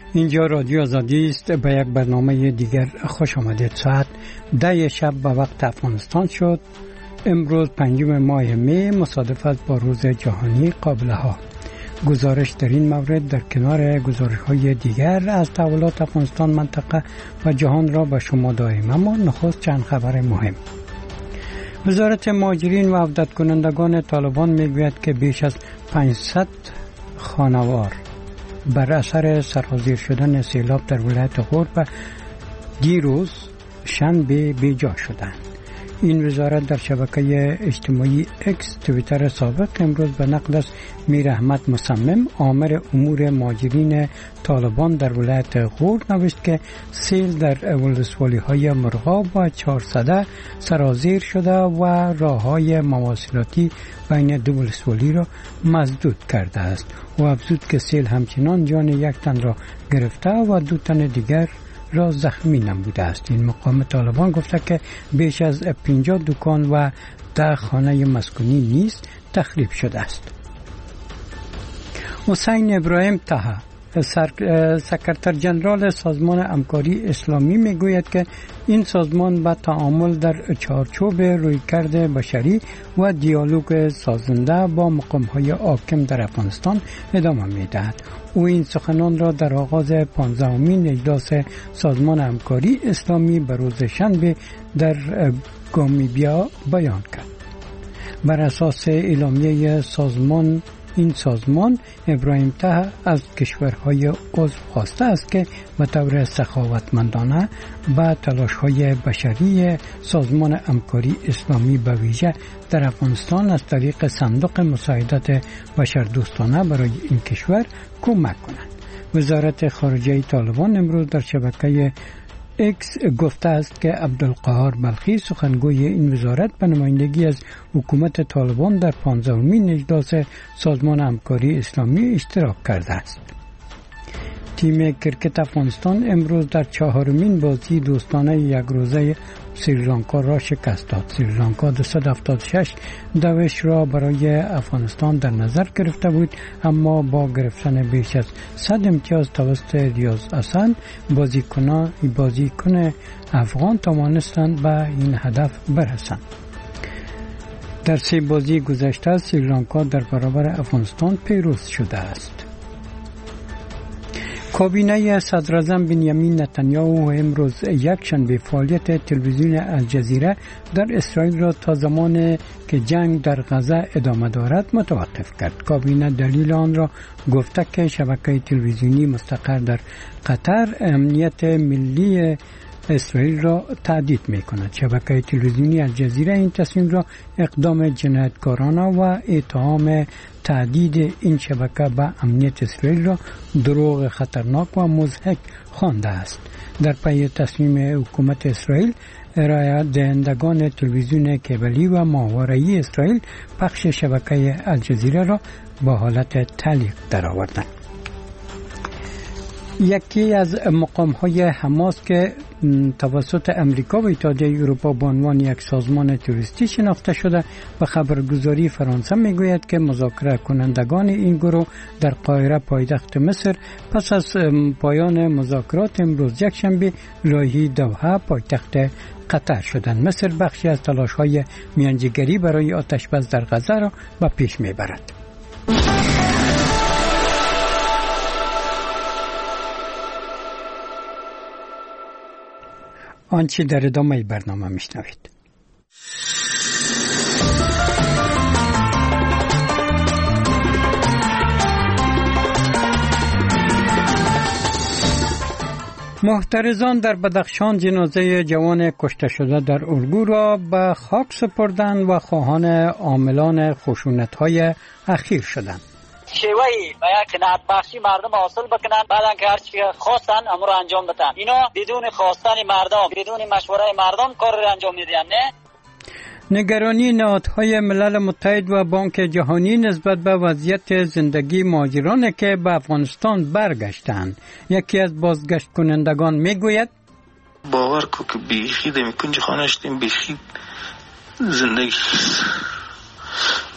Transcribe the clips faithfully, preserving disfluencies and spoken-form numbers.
اینجا رادیو آزادی است. به یک برنامه دیگر خوش آمدید. ساعت ده شب به وقت افغانستان شد. امروز پنجم ماه می مصادف است با روز جهانی قابله ها. گزارش در این مورد در کنار گزارش های دیگر از تحولات افغانستان، منطقه و جهان را به شما داریم. اما نخست چند خبر مهم. وزارت مهاجرین و عودت کنندگان طالبان میگوید که بیش از پانصد خانوار بر اثر سرازیر شدن سیلاب در ولایت غور و دیروز شنبه بیجا شدند. این وزارت در شبکه اجتماعی اکس توییتر سابق امروز به نقل از میر احمد مصمم آمر امور مهاجرین طالبان در ولایت غور نوشت که سیل در ولسوالی های مرغاب و چهارصده سرازیر شده و راه های مواصلاتی بین دو ولسوالی را مسدود کرده است و افزود که سیل همچنان جان یک تن را گرفته و دو تن دیگر را زخمی نموده است. این مقام طالبان گفته که بیش از پنجاه دکان و ده خانه مسکونی نیز تخریب شده است. حسین ابراهیم طه سکرتر جنرال سازمان همکاری اسلامی میگوید که این سازمان به تعامل در چارچوب رویکرد بشری و دیالوگ سازنده با مقام‌های حاکم در افغانستان ادامه می‌دهد. او این سخنان را در آغاز پانزدهمین اجلاس سازمان همکاری اسلامی به روز شنبه در گامیبیا بیان کرد. بر اساس اعلامیه سازمان این سازمان ابراهیم طه از کشورهای عضو خواسته است که به طور سخاوتمندانه به تلاش‌های بشری سازمان همکاری اسلامی به ویژه در افغانستان از طریق صندوق مساعدت بشردوستانه برای این کشور کمک کنند. وزارت خارجه طالبان امروز در شبکه اکس گفته است که عبدالقهار بلخی سخنگوی این وزارت به نمایندگی از حکومت طالبان در پانزدهمین اجلاس سازمان همکاری اسلامی اشتراک کرده است. تیم کرکت افغانستان امروز در چهارمین بازی دوستانه یک روزه سریلانکا را شکست داد. سریلانکا دویست و هفتاد و شش دوش را برای افغانستان در نظر گرفته بود، اما با گرفتن بیش از صد امتیاز توسط ریاض حسن بازیکنان بازیکن افغان توانستند به این هدف برسند. در سه بازی گذشته سریلانکا در برابر افغانستان پیروز شده است. کابینه صدراعظم بنیامین نتانیاهو امروز یکشنبه فعالیت تلویزیون الجزیره در اسرائیل را تا زمانی که جنگ در غزه ادامه دارد متوقف کرد. کابینه دلیل آن را گفته که شبکه تلویزیونی مستقر در قطر امنیت ملی اسرائیل را تهدید می کند. شبکه تلویزیونی الجزیره این تصمیم را اقدام جنایتکارانه و اتهام تهدید این شبکه به امنیت اسرائیل را دروغ خطرناک و مضحک خوانده است. در پی تصمیم حکومت اسرائیل، ارائه دهندگان تلویزیون کیبلی و ماهواره‌ای اسرائیل پخش شبکه الجزیره را به حالت تعلیق درآوردند. یکی از مقام‌های حماس که توسط امریکا و اتحادیه اروپا به عنوان یک سازمان تروریستی شناخته شده به خبرگزاری فرانسه میگوید که مذاکره کنندگان این گروه در قاهره پایتخت مصر پس از پایان مذاکرات امروز یکشنبه راهی دوحه پایتخت قطر شدند. مصر بخشی از تلاش‌های میانجیگری برای آتش‌بس در غزه را به پیش میبرد. آنچه در ادامه برنامه میشنوید. محترزان در بدخشان جنازه جوان کشته شده در الگو را به خاک سپردند و خواهان عاملان خشونت‌های اخیر شدند. شیوهی و یک قناعت بخشی مردم حاصل بکنن، بعدن که هرچی خواستن امر رو انجام بدن. اینا بدون خواستن مردم، بدون مشوره مردم کار رو انجام میدن. نه نگرانی نهادهای ملل متحد و بانک جهانی نسبت به وضعیت زندگی مهاجران که به افغانستان برگشتند. یکی از بازگشت کنندگان میگوید باور کو که بیخی دمی کنج خانه شدیم، بیخی زندگی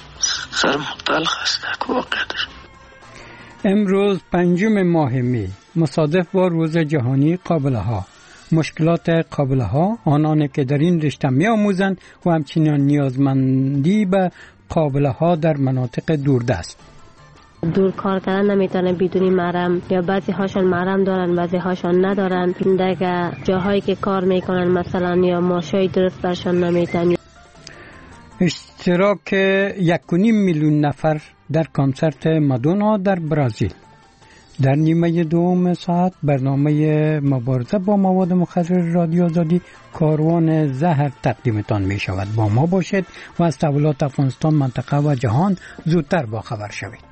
سر مختلخ است که واقع داشت. امروز پنجم ماه می مصادف با روز جهانی قابله ها. مشکلات قابله ها، آنان که در این رشته می آموزند و همچنین نیازمندی به قابله ها در مناطق دوردست. دور کار کردن نمیتونه بدون محرم، یا بعضی هاشون محرم دارن بعضی هاشون ندارن. دیگه جاهایی که کار میکنن مثلا یا ماشای درست برشان نمیتن. اشتراک یک و نیم میلیون نفر در کنسرت مادونا در برزیل. در نیمه دوم ساعت برنامه مبارزه با مواد مخدر رادیو آزادی کاروان زهر تقدیمتان می شود. با ما باشید و از تحولات افغانستان، منطقه و جهان زودتر با خبر شوید.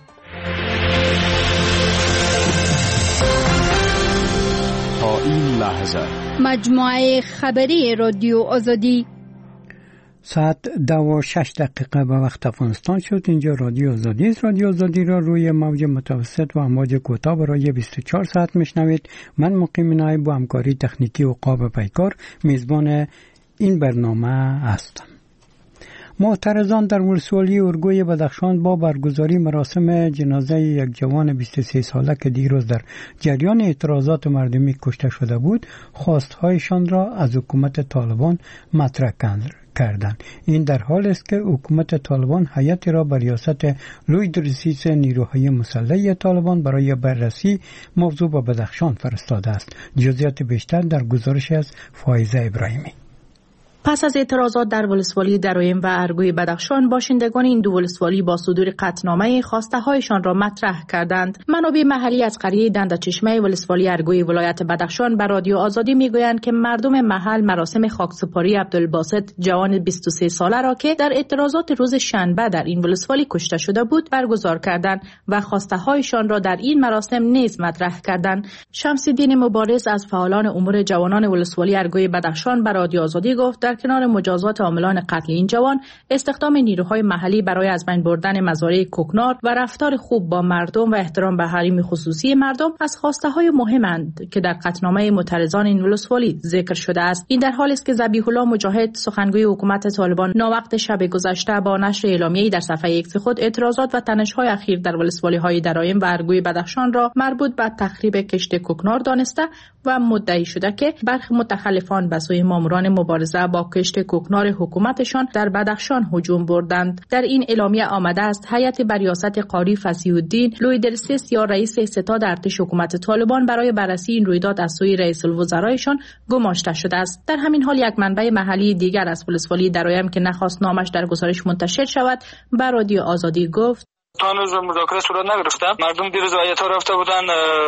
تا این لحظه مجموعه خبری رادیو آزادی ساعت دو و شش دقیقه به وقت افغانستان شد. اینجا رادیو آزادی است. رادیو آزادی را روی موج متوسط و امواج کوتاه برای بیست و چهار ساعت میشنوید. من مقیم نایب با همکاری تکنیکی و قاب پیکار میزبان این برنامه هستم. معترضان در ولسوالی اورگوی بدخشان با برگزاری مراسم جنازه یک جوان بیست و سه ساله که دیروز در جریان اعتراضات مردمی کشته شده بود، خواستهایشان را از حکومت طالبان مطرح کردند. این در حالی است که حکومت طالبان هیئتی را به ریاست لوی رئیس نیروهای مسلح طالبان برای بررسی موضوع به بدخشان فرستاده است. جزئیات بیشتر در گزارش از فایزه ابراهیمی. پس از اعتراضات در ولسوالی درایم و ارگوی بدخشان، باشندگان این دو ولسوالی با صدور قطعنامه خواسته هایشان را مطرح کردند. منابع محلی از قریه دندچشمه ولسوالی ارگوی ولایت بدخشان به رادیو آزادی میگویند که مردم محل مراسم خاکسپاری عبدالباسط جوان بیست و سه ساله را که در اعتراضات روز شنبه در این ولسوالی کشته شده بود برگزار کردند و خواسته هایشان را در این مراسم نیز مطرح کردند. شمس الدین مبارز از فعالان امور جوانان ولسوالی ارگوی بدخشان به رادیو آزادی گفت در کنار مجازات عاملان قتل این جوان، استخدام نیروهای محلی برای از بین بردن مزارع کوکنار و رفتار خوب با مردم و احترام به حریم خصوصی مردم از خواسته‌های مهمند که در قطعنامه معترضان این ولسوالی ذکر شده است. این در حالی است که ذبیح الله مجاهد، سخنگوی حکومت طالبان، ناوقت شب گذشته با نشر اعلامیه‌ای در صفحه ایکس خود اعتراضات و تنش‌های اخیر در ولسوالی‌های درایم و ارگوی بدخشان را مربوط به تخریب کشت کوکنار دانسته و مدعی شده که برخی متخلفان به سوی ماموران مبارزه با کشت کوکنار حکومتشان در بدخشان هجوم بردند. در این اعلامیه آمده است هیئت به ریاست قاری فصیح الدین لویدرسیس یا رئیس ستاد ارتش حکومت طالبان برای بررسی این رویداد از سوی رئیس الوزرایشان گماشته شده است. در همین حال یک منبع محلی دیگر از ولسوالی درایم که نخواست نامش در گزارش منتشر شود به رادیو آزادی گفت: تا هنوز مذاکره صورت نگرفته. مردم دیروز آیت ها رفته بودن،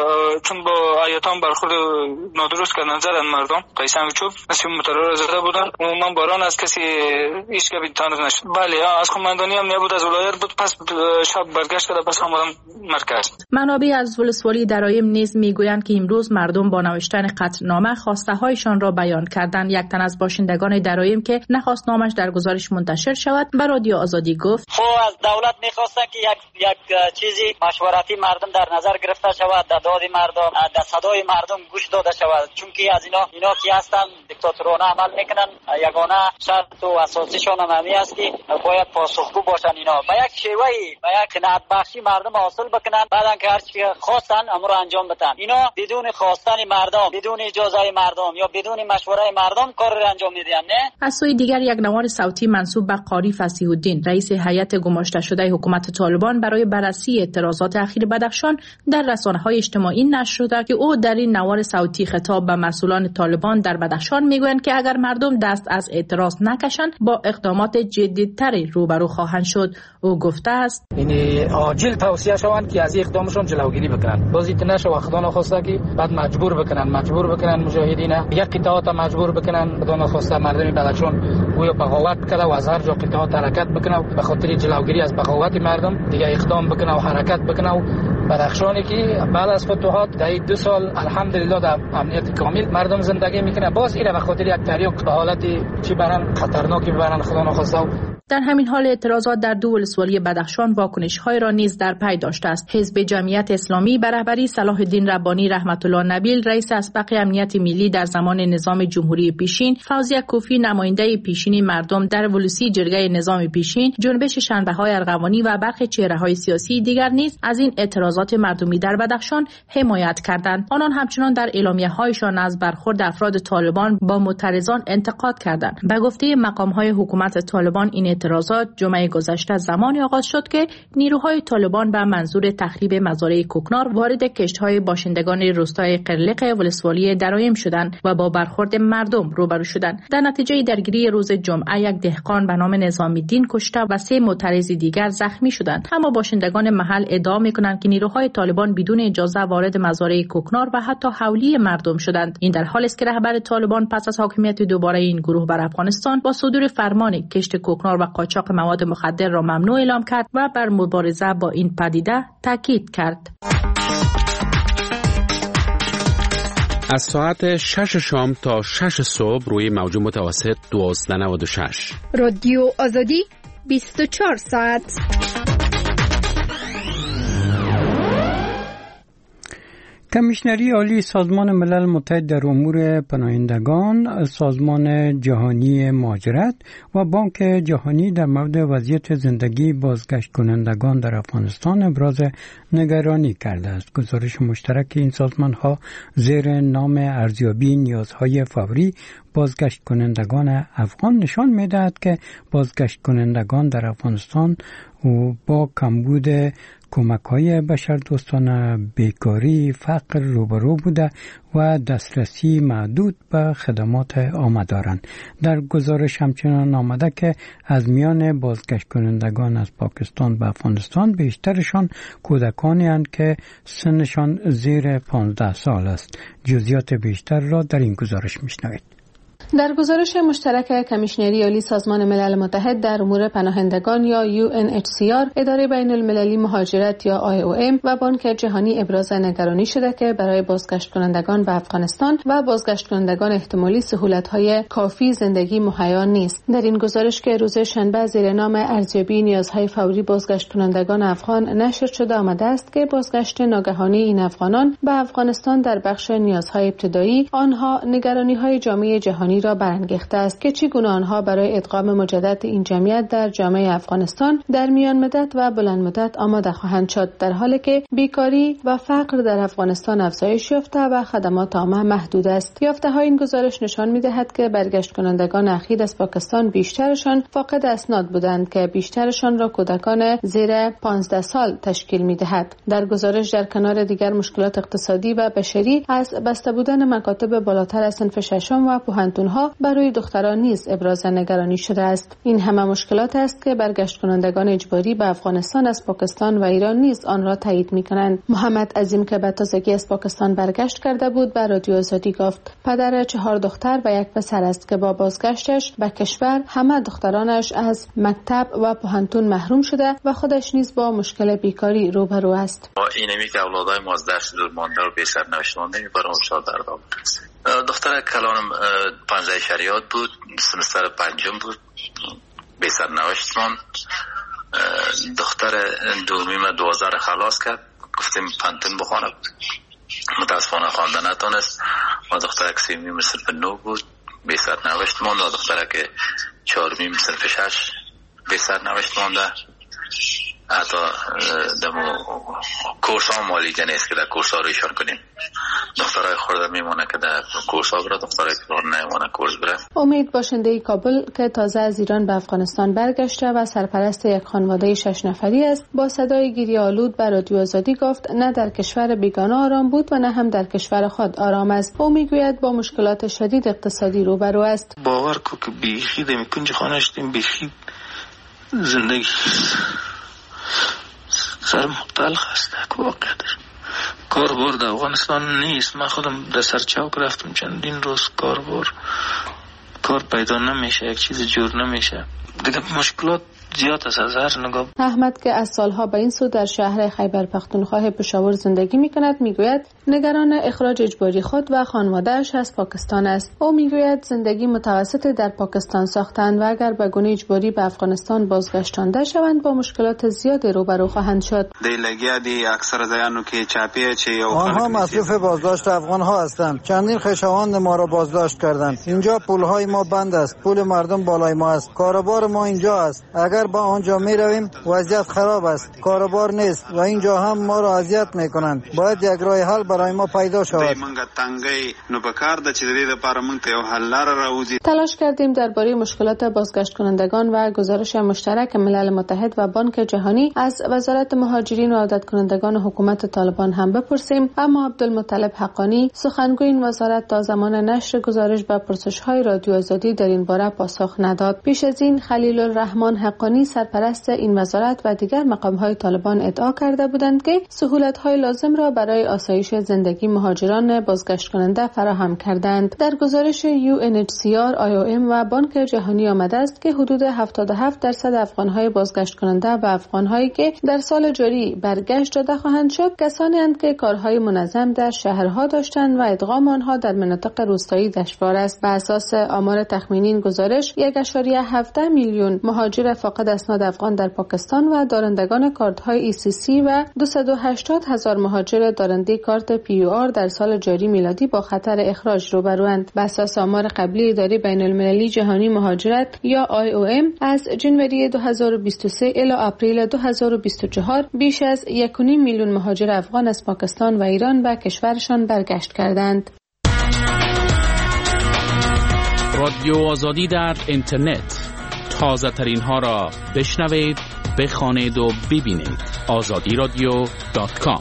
چون با آیت ها برخورد نادرست کردن، زدن مردم قیسم چوب مثل مترور زده بودن. عموما باران از کسی هیچ که بیتانز نشد. بله از قماندانی هم نبود، از ولایت بود. پس شب برگشت کرده، پس آمدن مرکز. منابع از ولسوالی درایم نیز میگویند که امروز مردم با نوشتن قطعنامه خواسته هایشان را بیان کردند. یک تن از باشندگان درایم که نخواست نامش در گزارش منتشر شود به رادیو آزادی گفت: خب از دولت می‌خواستن که یک یک چیزی مشورتی مردم در نظر گرفته شود، در داد مردم، در صدای مردم گوش داده شود، چون که از اینا اینا کی هستن دیکتاتورانه عمل میکنن. یگانه شرط و اساسیشون هم همین است که باید پاسخگو باشن. اینا با یک شیوهی با یک قناعت بخشی مردم حاصل بکنن، بعدن که هر چی خواستن امر انجام بدن. اینا بدون خواستن مردم، بدون اجازه مردم یا بدون مشوره مردم کار را انجام میدن. نه از سوی دیگر یک نوار صوتی منسوب به قاری فصیح الدین رئیس هیئت گماشته شده حکومت طالبان برای بررسی اعتراضات اخیر بدخشان در رسانه‌های اجتماعی نشر شده که او در این نوار صوتی خطاب به مسئولان طالبان در بدخشان میگویند که اگر مردم دست از اعتراض نکشند با اقدامات جدی‌تری روبرو خواهند شد. او گفته است: این عاجل توصیه شوند که از اقدامشون جلوگیری بکنن. بازی نشه و خدا نخواسته که بعد مجبور بکنن مجبور بکنن مجاهدین یک قطعات مجبور بکنن. خدا نخواسته مردم بدخشان گویا بغاوت بکنه و از هر جا قطعات حرکت بکنه به خاطر جلوگیری از بغاوت مردم دیگه اقدام بکنه و حرکت بکنه. و بدخشانی که بعد از فتوحات در دو سال الحمدلله در امنیت کامل مردم زندگی میکنه، باز اینا به خاطر یک تریاک به حالت چی برن خطرناکی برن خدا نخواسته. در همین حال اعتراضات در دو ولسوالی بدخشان واکنش‌های را نیز در پی داشته است. حزب جمعیت اسلامی به رهبری صلاح الدین ربانی رحمت الله نبیل رئیس اسبق امنیت ملی در زمان نظام جمهوری پیشین، فوزیه کوفی نماینده پیشین مردم در ولسی جرگه نظام پیشین، جنبش شنبه‌های ارغوانی و برخی چهره‌های سیاسی دیگر نیز از این اعتراضات اعتراضات مردمی در بدخشان حمایت کردند. آنان همچنان در اعلامیه‌هایشان از برخورد افراد طالبان با معترضان انتقاد کردند. به گفته مقام‌های حکومت طالبان این اعتراضات جمعه گذشته زمانی آغاز شد که نیروهای طالبان به منظور تخریب مزارع کوکنار وارد کشت‌های باشندگان روستای قرلق ولسوالی درایم شدند و با برخورد مردم روبرو شدند. در نتیجه درگیری روز جمعه یک دهقان به نام نظامی‌الدین کشته و سه معترض دیگر زخمی شدند. اما باشندگان محل ادعا می‌کنند که نیروهای طالبان بدون اجازه وارد مزارع کوکنار و حتی حولی مردم شدند. این در حالی است که رهبر طالبان پس از حاکمیت دوباره این گروه بر افغانستان با صدور فرمان کشت کوکنار و قاچاق مواد مخدر را ممنوع اعلام کرد و بر مبارزه با این پدیده تاکید کرد. از ساعت شش شام تا شش صبح روی موج متوسط دویست و نود و شش رادیو آزادی بیست و چهار ساعت. کمیشنری عالی سازمان ملل متحد در امور پناهندگان، سازمان جهانی مهاجرت و بانک جهانی در مورد وضعیت زندگی بازگشت کنندگان در افغانستان ابراز نگرانی کرده است. گزارش مشترک این سازمان ها زیر نام ارزیابی نیازهای فوری بازگشت کنندگان افغان نشان می‌دهد که بازگشت کنندگان در افغانستان و با کمبود کمک‌های بشردوستانه، بیکاری، فقر روبرو بوده و دسترسی محدود به خدمات عامه دارند. در گزارش همچنان آمده که از میان بازگشت کنندگان از پاکستان به افغانستان بیشترشان کودکانی هستند که سنشان زیر پانزده سال است. جزئیات بیشتر را در این گزارش می‌شنوید. در گزارش مشترک کمیشنری عالی سازمان ملل متحد در امور پناهندگان یا یو ان اچ سی آر، اداره بین المللی مهاجرت یا آی او ام و بانک جهانی ابراز نگرانی شده که برای بازگشت کنندگان به افغانستان و بازگشت کنندگان احتمالی سهولت‌های کافی زندگی مهیا نیست. در این گزارش که روز شنبه زیر نام ارزیابی نیازهای فوری بازگشت کنندگان افغان نشر شده آمده است که بازگشت ناگهانی این افغانان به افغانستان در بخش نیازهای ابتدایی آنها نگرانی‌های جامعه جهانی را برانگیخته است که چگونه آنها برای ادغام مجدد این جمعیت در جامعه افغانستان در میان مدت و بلند مدت آماده خواهند شد، در حالی که بیکاری و فقر در افغانستان افزایش یافته و خدمات عامه محدود است. یافته‌های این گزارش نشان می‌دهد که برگشت کنندگان اخیر از پاکستان بیشترشان فاقد اسناد بودند که بیشترشان را کودکان زیر پانزده سال تشکیل می‌دهد. در گزارش در کنار دیگر مشکلات اقتصادی و بشری از بسته بودن مکاتب بالاتر از صنف ششم و پوهنتون‌ها برای دختران نیز ابراز نگرانی شده است. این همه مشکلات است که برگشت کنندگان اجباری به افغانستان از پاکستان و ایران نیز آن را تایید می‌کنند. محمد عظیم که به تازگی از پاکستان برگشت کرده بود به رادیو آزادی گفت پدر چهار دختر و یک پسر است که با بازگشتش به کشور همه دخترانش از مکتب و پوهنتون محروم شده و خودش نیز با مشکل بیکاری روبرو است. اینمی که اولادای ما از درس دور مانده و بی سرنوشت مانده برام شاد درد آورده است. دختر کلانم پانزده شریعت بود، سمستر پنجم بود، بی سرنوشت ماند. دختر دومیم دوازده را خلاص کرد، گفتیم پنتون بخوانم، متاسفانه خوانده نتونست. و دختر که سیمیم صرف نو بود بی سرنوشت ماند و دختر که چهارمیم صرف شش بی سرنوشت مانده. حتی دمو کورس ها مالی نیست که در کورس ها رو ایشان کنیم. دخترای خورده میمونه که در کورس ها بره، دخترای که نمیمونه کورس بره. امید باشنده کابل که تازه از ایران به افغانستان برگشته و سرپرست یک خانواده شش نفری است، با صدای گریه آلود به رادیو آزادی گفت نه در کشور بیگانه آرام بود و نه هم در کشور خود آرام است. او میگوید با مشکلات شدید اقتصادی روبرو است. باور کو که بیخی دمی کنج خانه شدیم، بیخی زندگی سر مختلخ است. واقعیتش کار بار در افغانستان نیست. من خودم در سرچاوک رفتم چندین روز کار بار کار پیدا نمیشه، یک چیز جور نمیشه دیگه. مشکلات زیاد است از هر نگاه. احمد که از سالها به این سو در شهر خیبر پختونخوا پشاور زندگی میکند میگوید نگران اخراج اجباری خود و خانواده‌اش از پاکستان است. او میگوید زندگی متوسط در پاکستان ساختند و اگر به گونه اجباری به افغانستان بازگشتانده شوند با مشکلات زیادی روبرو خواهند شد. دیلگی دی اکثر زیانو که چاپیه چه یا آنها مصروف بازداشت افغان ها هستند. چندین خویشاوند ما را بازداشت کردند. اینجا پولهای ما بند است، پول مردم بالای ما است، کاروبار ما اینجا است. اگر اگر با آنجا می رویم وضعیت خراب است، کاروبار نیست و اینجا هم ما را اذیت می کنند. باید یک راه حل برای ما پیدا شود. تلاش کردیم درباره مشکلات بازگشت کنندگان و گزارش مشترک ملل متحد و بانک جهانی از وزارت مهاجرین و عودت کنندگان حکومت طالبان هم بپرسیم، اما عبدالمطلب حقانی سخنگوی این وزارت تا زمان نشر گزارش و پرسش‌های رادیو آزادی در این باره پاسخ نداد. پیش از این خلیل الرحمن حقانی سرپرست این وزارت و دیگر مقام‌های طالبان ادعا کرده بودند که سهولت‌های لازم را برای آسایش زندگی مهاجران بازگشت کننده فراهم کردند. در گزارش یو ان اچ سی آر، آی او ام و بانک جهانی آمده است که حدود هفتاد و هفت درصد افغان‌های بازگشت کننده و افغان‌هایی که در سال جاری برگشت داده خواهند شد کسانی اند که کارهای منظم در شهرها داشتند و ادغام آنها در مناطق روستایی دشوار است. بر اساس آمار تخمینی این گزارش یک و هفت میلیون مهاجر فاقد اسناد افغان در پاکستان و دارندگان کارت‌های ای سی سی و دویست و هشتاد هزار مهاجر دارنده کارت پی یو آر در سال جاری میلادی با خطر اخراج روبروند. بر اساس آمار قبلی اداره بین‌المللی جهانی مهاجرت یا آی او ام از جنوری دو هزار و بیست و سه الی آپریل دو هزار و بیست و چهار بیش از یک و نیم میلیون مهاجر افغان از پاکستان و ایران به کشورشان برگشت کردند. رادیو آزادی در اینترنت، تازه ترین ها را بشنوید، بخوانید و ببینید. آزادی رادیو دات کام.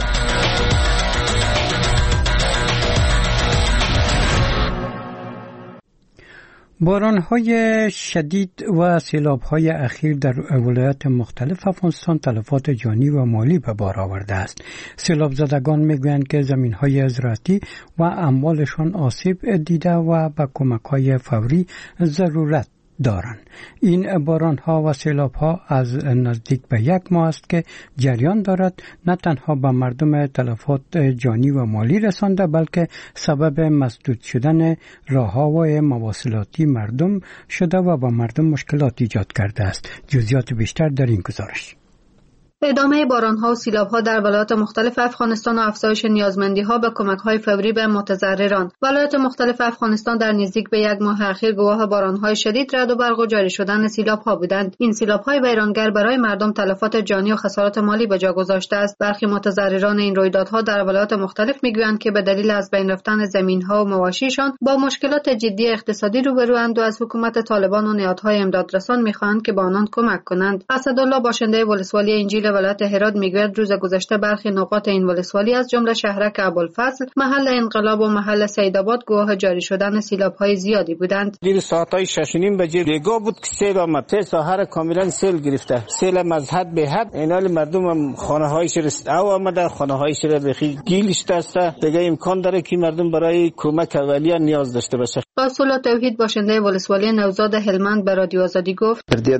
باران‌های شدید و سیلاب‌های اخیر در ولایات مختلف افغانستان تلفات جانی و مالی به بار آورده است. سیلاب زدگان می‌گویند که زمین‌های زراعتی و اموالشان آسیب دیده و به کمک‌های فوری ضرورت دارند. این باران‌ها و سیلاب‌ها از نزدیک به یک ماه است که جریان دارد، نه تنها به مردم تلفات جانی و مالی رسانده بلکه سبب مسدود شدن راه‌های مواصلاتی مردم شده و با مردم مشکلات ایجاد کرده است. جزئیات بیشتر در این گزارش. ادامه باران‌ها و سیلاب‌ها در ولایات مختلف افغانستان و افزایش نیازمندی‌ها به کمک‌های فوری به متضرران. ولایات مختلف افغانستان در نزدیک به یک ماه اخیر گواه باران‌های شدید، رعد و برق و جاری شدن سیلاب‌ها بودند. این سیلاب‌های ویرانگر برای مردم تلفات جانی و خسارات مالی به جا گذاشته است. برخی متضرران این رویدادها در ولایات مختلف می‌گویند که به دلیل از بین رفتن زمین‌ها و مواشیشان با مشکلات جدی اقتصادی روبروند و از حکومت طالبان و نهادهای امدادرسان می‌خواهند که با آنان کمک کنند. اسدالله باشنده ولسوالی انجیل ولایت هرات میگوید روز گذشته برخی نقاط این ولسوالی از جمله شهرک ابوالفضل، محل انقلاب و محل سیدآباد گواه جاری شدن سیلاب‌های زیادی بودند. دیر ساعت‌های شش و نیم بجه بیگاه بود که سیل آمد. سه ساحه را کاملا سیل گرفته. سیل از حد به حد. اینال مردم هم خانه‌هایش را او آمده، خانه‌هایش را بخی گیلش دسته. دیگه امکان داره که مردم برای کمک اولیه نیاز داشته باشه. رسول الله توحید باشنده ولسوالی نوزاد هلمند به رادیو آزادی گفت: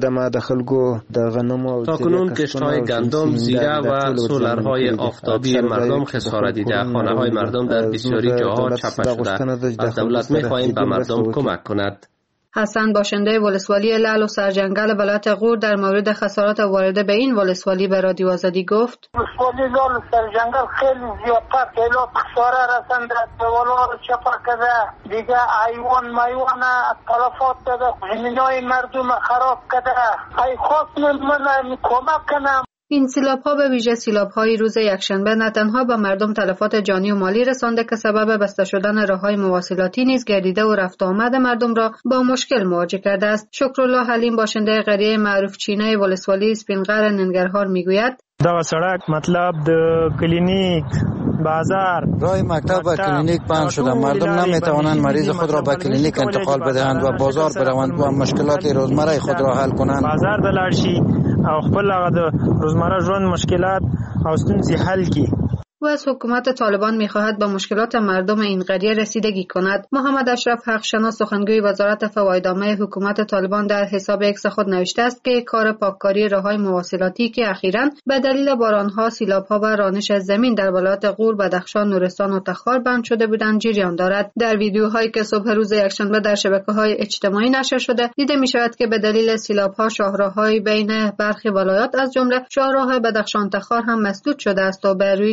تاکنون کشت‌های گندم، زیره و سولرهای آفتابی مردم خسارت دیده. خانه‌های مردم در بسیاری جاها چپه شده. از دولت می‌خواهیم به مردم کمک کند. حسن باشنده ولسوالی لعل و سرجنگل ولایت غور در مورد خسارات وارده به این ولسوالی به رادیو آزادی گفت: ولسوالی لعل و سرجنگل خیلی زیادتر سیلاب خساره رسنده، دیوال‌ها رو چپه کرده، دیگه حیوان میوان تلفات داده، زمینای مردم خراب کرده. ای خواست من کمک کنم. این سیلاب‌ها به ویژه سیلاب‌های روز یکشنبه نه تنها به مردم تلفات جانی و مالی رسانده که سبب بسته شدن راه‌های مواصلاتی نیز گردیده و رفت و آمد مردم را با مشکل مواجه کرده است. شکرالله حلیم باشنده قریه معروف چینه ولسوالی اسپینغر ننگرهار میگوید: دا سړک مطلب د کلینیک، بازار، راه مکتب و کلینیک بند شده. مردم نمیتوانند مریض خود را به کلینیک انتقال بدهند و بازار بروند و مشکلات روزمره خود را حل کنند. بازار د لاړ شي او خپل هغه د روزمره ژوند مشکلات او ستونزې حل کړي. و از حکومت طالبان می‌خواهد به مشکلات مردم این قریه رسیدگی کند. محمد اشرف حقشناس سخنگوی وزارت فوایدنامه حکومت طالبان در حساب ایکس خود نوشته است که کار پاککاری راه‌های مواصلاتی که اخیراً به دلیل باران‌ها، سیلاب‌ها و رانش زمین در ولایات غور، بدخشان، نورستان و تخار بند شده بودند جریان دارد. در ویدیوهایی که صبح روز یکشنبه در شبکه‌های اجتماعی نشر شده، دیده می‌شود که به دلیل سیلاب‌ها شاهراه‌های بین برخی ولایات از جمله شاهراه بدخشان تخار هم مسدود شده است و به روی ترافیک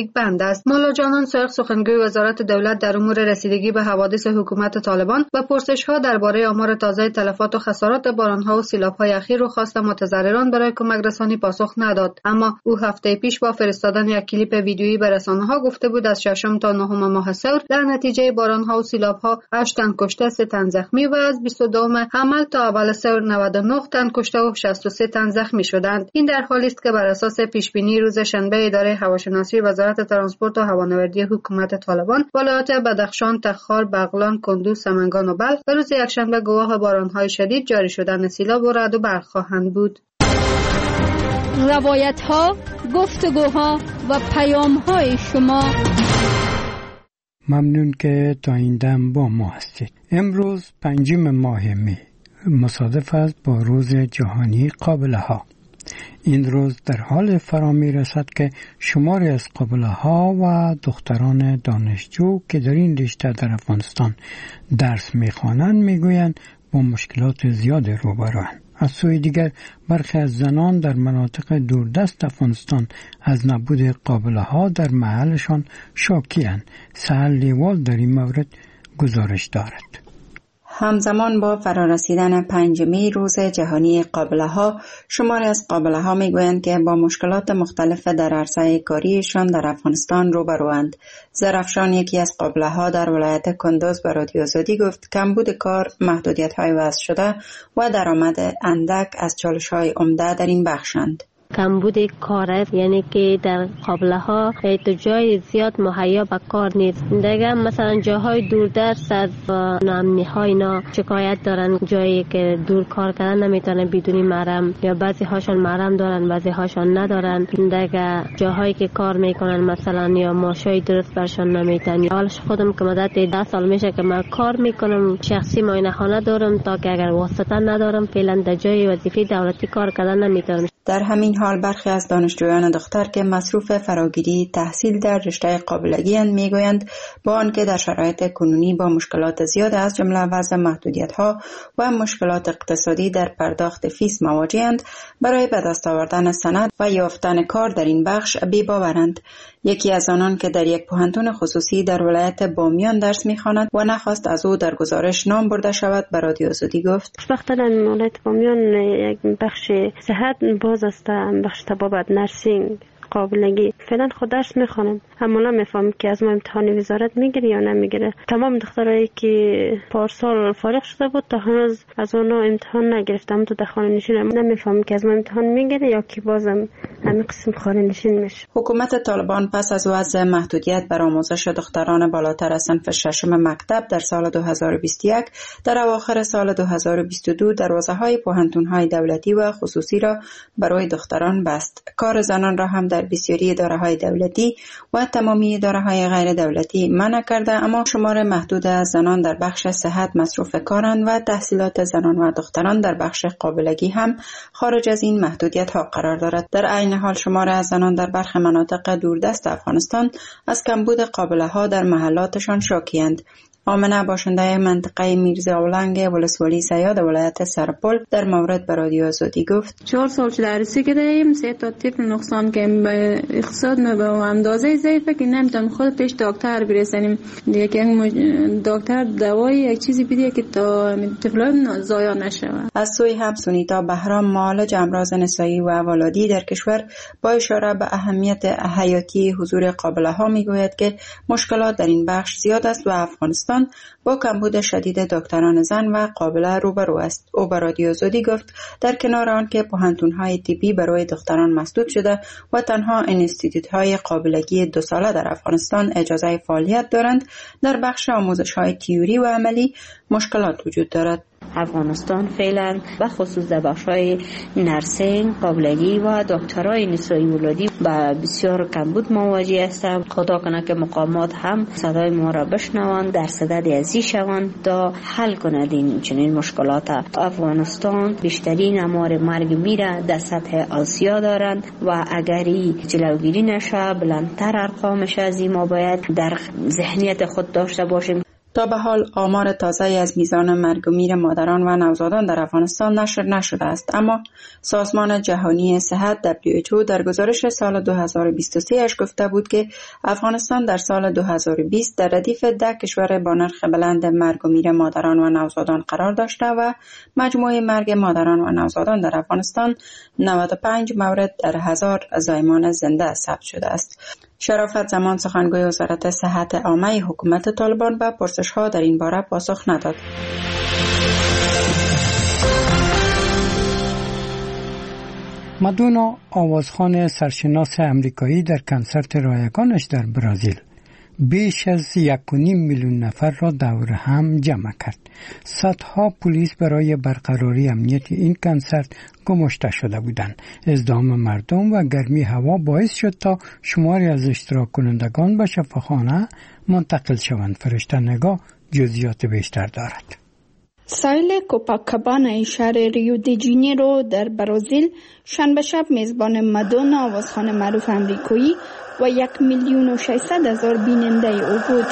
ترافیک بند است. مولا جانان سایق سخنگوی وزارت دولت در امور رسیدگی به حوادث حکومت طالبان و پرسش‌ها درباره آمار تازه تلفات و خسارات باران‌ها و سیلاب‌های اخیر رو خواست متضرران برای کمک رسانی پاسخ نداد، اما او هفته پیش با فرستادن یک کلیپ ویدیویی به رسانه‌ها گفته بود از ششم تا نهم ماه سور در نتیجه باران‌ها و سیلاب‌ها هشت تن کشته، سه تن زخمی و از بیست و دوم حمل تا اول سور نود و نه تن کشته و شصت و سه تن زخمی شدند. این در حالی است که بر اساس پیشبینی روز شنبه اداره هواشناسی وزارت ترانسپورت و هوانوردی حکومت طالبان ولایات بدخشان، تخار، بغلان، کندوز، سمنگان و بلخ به روز یکشنبه گواه باران‌های شدید، جاری شدن سیلاب و رعد و برق خواهند بود. روایت‌ها، گفتگوها و پیام‌های شما. ممنون که تا این دم با ما هستید. امروز پنجم ماه می مصادف است با روز جهانی قابله ها. این روز در حال فرا می رسد که شماری از قابله ها و دختران دانشجو که در این رشته در افغانستان درس می خوانند می گویند با مشکلات زیاد روبروند. از سوی دیگر برخی از زنان در مناطق دوردست افغانستان از نبود قابله ها در محلشان شاکی‌اند. سهل لیوال در این مورد گزارش دارد. همزمان با فرارسیدن پنجمی روز جهانی قابله ها، شماری از قابله ها می گویند که با مشکلات مختلف در عرصه کاریشان در افغانستان روبروند. زرفشان، یکی از قابله ها در ولایت کندوز، به رادیو آزادی گفت کمبود کار، محدودیت های وضع شده و درآمد اندک از چالش های عمده در این بخشند. کمبود کار یعنی که در قابله ها تو جای زیاد مهیا به کار نیست. دیگه مثلا جاهای دوردست از ناامنی ها اینا شکایت دارن، جایی که دور کار کردن نمیتونه بدون محرم، یا بعضی هاشون محرم دارن بعضی هاشون ندارن. دیگه جاهایی که کار میکنن مثلا یا ماشای درست برشان نمیتن. حالش خودم که مدت ده سال میشه که من کار میکنم، شخصی معاینه خانه دارم تا که اگر واسطه ندارم فعلا در جای وظیفه دولتی کار کردن نمیتونم. در همین حال برخی از دانشجویان دختر که مصروف فراگیری تحصیل در رشته قابلگی اند میگویند با آنکه در شرایط کنونی با مشکلات زیاد از جمله وضع محدودیت‌ها و مشکلات اقتصادی در پرداخت فیس مواجه‌اند، برای به دست آوردن سند و یافتن کار در این بخش بی‌باورند. یکی از آنان که در یک پوهنتون خصوصی در ولایت بامیان درس می‌خواند و نخواست از او در گزارش نام برده شود، به رادیو آزادی گفت: خوشبختانه ولایت بامیان یک بخش صحت باز است، بخش طبابت، نرسینگ، قابلگی. فعلا خود درس میخوانم، اما نمیفهم که از ما امتحان وزارت میگیره یا نمیگیره. تمام دخترایی که پارسال فارغ شده بود تا هنوز از اونا امتحان نگرفتم، تو در خانه نشین نمیفهم که از ما امتحان میگیره یا که بازم همین قسم خانه نشین میشه. حکومت طالبان پس از وضع محدودیت بر آموزش دختران بالاتر از صنف ششم مکتب در سال دو هزار و بیست و یک، در اواخر سال دو هزار و بیست و دو دروازه‌های پوهنتون‌های دولتی و خصوصی را برای دختران بست. کار زنان را هم در بسیاری اداره‌های دولتی و تمامی اداره‌های غیر دولتی منع کرده، اما شمار محدود از زنان در بخش صحت مصروف کارند و تحصیلات زنان و دختران در بخش قابلگی هم خارج از این محدودیت‌ها قرار دارد. در عین حال شمار از زنان در برخی مناطق دوردست افغانستان از کمبود قابله‌ها در محلاتشان شاکی‌اند. آمنه باشنده منطقه میرزا اولنگ ولسوالی سیاد ولایت سرپل در مورد به رادیو آزادی گفت: چهار سال شده درسی کردیم، سه تا طفل نقصان که به اقتصاد ما به اندازه ضعیفه که نمیتونم خود پیش دکتر برسیم. دیگه که دکتر دوایی یک چیزی بده که تا طفلان ضایع نشه. از سوی هم سونیتا بهرام، معالج امراض نسایی و ولادی در کشور، با اشاره به اهمیت حیاتی حضور قابله ها میگوید که مشکلات در این بخش زیاد است و افغانستان با کمبود شدید دکتران زن و قابله روبرو است. او به رادیو آزادی گفت در کنار آن که پوهنتون‌های طبی برای دختران مسدود شده و تنها انستیتوت‌های قابلگی دو ساله در افغانستان اجازه فعالیت دارند، در بخش آموزش‌های تئوری و عملی مشکلات وجود دارد. افغانستان فعلا به خصوص در بخش‌های نرسینگ، قابلگی و دکترای نسایی ولادی با بسیار کمبود مواجه است. خدا کنه که مقامات هم صدای ما را بشنوند، در صدد ازی شوند تا حل کنند این چنین مشکلات. افغانستان بیشترین آمار مرگ میره در سطح آسیا دارند و اگری جلوگیری نشه بلندتر ارقامش از این ما باید در ذهنیت خود داشته باشیم. تا به حال آمار تازه از میزان مرگ و میر مادران و نوزادان در افغانستان نشر نشده است، اما سازمان جهانی صحت دبلیو اچ او در گزارش سال دو هزار و بیست و سه اش گفته بود که افغانستان در سال دو هزار و بیست در ردیف ده کشور با نرخ بلند مرگ و میر مادران و نوزادان قرار داشته و مجموع مرگ مادران و نوزادان در افغانستان نود و پنج مورد در هزار زایمان زنده ثبت شده است. شرافت زمان سخنگوی وزارت صحت عامه حکومت طالبان به پرسش‌ها در این باره پاسخ نداد. مادونا آوازخوان سرشناس امریکایی در کنسرت رایگانش در برزیل بیش از یک و نیم میلیون نفر را دور هم جمع کرد. صدها پلیس برای برقراری امنیت این کنسرت گماشته شده بودند. ازدحام مردم و گرمی هوا باعث شد تا شماری از اشتراک کنندگان به شفاخانه منتقل شوند. فرشته نگاه جزئیات بیشتر دارد. ساحل کوپاکابانا شهر ریو دی جانیرو در برزیل شنبه شب میزبان مادونا آوازخوان معروف امریکایی و یک میلیون و ششصد هزار بیننده او بود.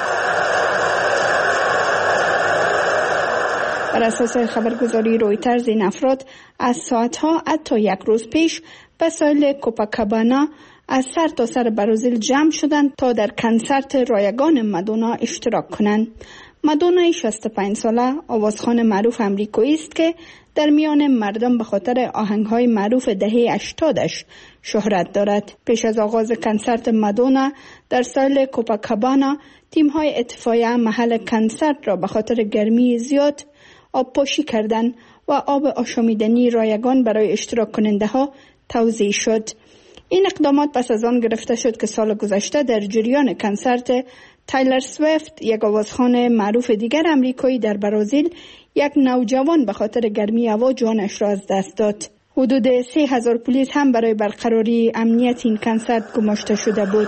بر اساس خبرگزاری رویترز این افراد از ساعتها حتی یک روز پیش به ساحل کوپاکابانا از سر تا سر برزیل جمع شدند تا در کنسرت رایگان مادونا اشتراک کنند. مادونا شصت و پنج ساله آوازخوان معروف امریکایی است که در میان مردم به خاطر آهنگ‌های معروف دهه هشتادش شهرت دارد. پیش از آغاز کنسرت مادونا در ساحل کوپاکابانا، تیم‌های اطفائیه محل کنسرت را به خاطر گرمی زیاد آب پاشی کردند و آب آشامیدنی رایگان برای اشتراک کننده ها توزیع شد. این اقدامات پس از آن گرفته شد که سال گذشته در جریان کنسرت تایلر سویفت، یک آوازخوان معروف دیگر امریکایی در برزیل، یک نوجوان به خاطر گرمی هوا جانش را از دست داد. حدود سه هزار پلیس هم برای برقراری امنیت این کنسرت گماشته شده بود.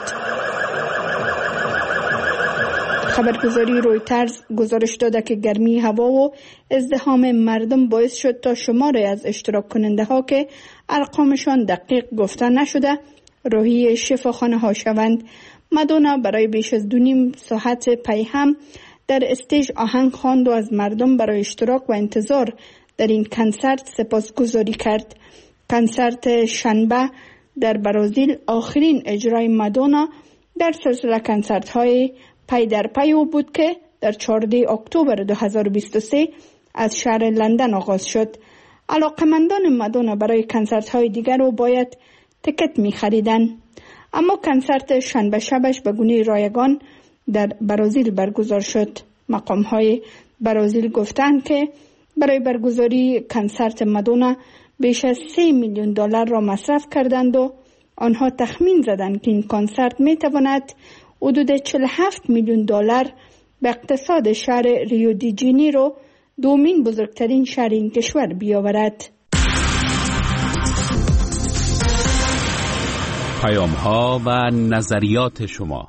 خبرگزاری رویترز گزارش داده که گرمی هوا و ازدحام مردم باعث شد تا شماری از اشتراک کننده ها که ارقامشان دقیق گفته نشده راهی شفاخانه ها شوند. مادونا برای بیش از دو نیم ساعت پی هم در استیج آهنگ خواند و از مردم برای اشتراک و انتظار در این کنسرت سپاسگزاری کرد. کنسرت شنبه در برزیل آخرین اجرای مادونا در سلسله کنسرت های پی در پی او بود که در چهاردهم اکتبر دو هزار و بیست و سه از شهر لندن آغاز شد. علاقمندان مادونا برای کنسرت های دیگر رو باید تکت می خریدن، اما کنسرت شنبه شبش به گونه رایگان در برزیل برگزار شد. مقام های برزیل گفتند که برای برگزاری کنسرت مادونا بیش از سه میلیون دلار را مصرف کردند و آنها تخمین زدند که این کنسرت می تواند حدود چهل و هفت میلیون دلار به اقتصاد شهر ریو دی جانیرو، دومین بزرگترین شهر این کشور، بیاورد. پیام ها و نظریات شما.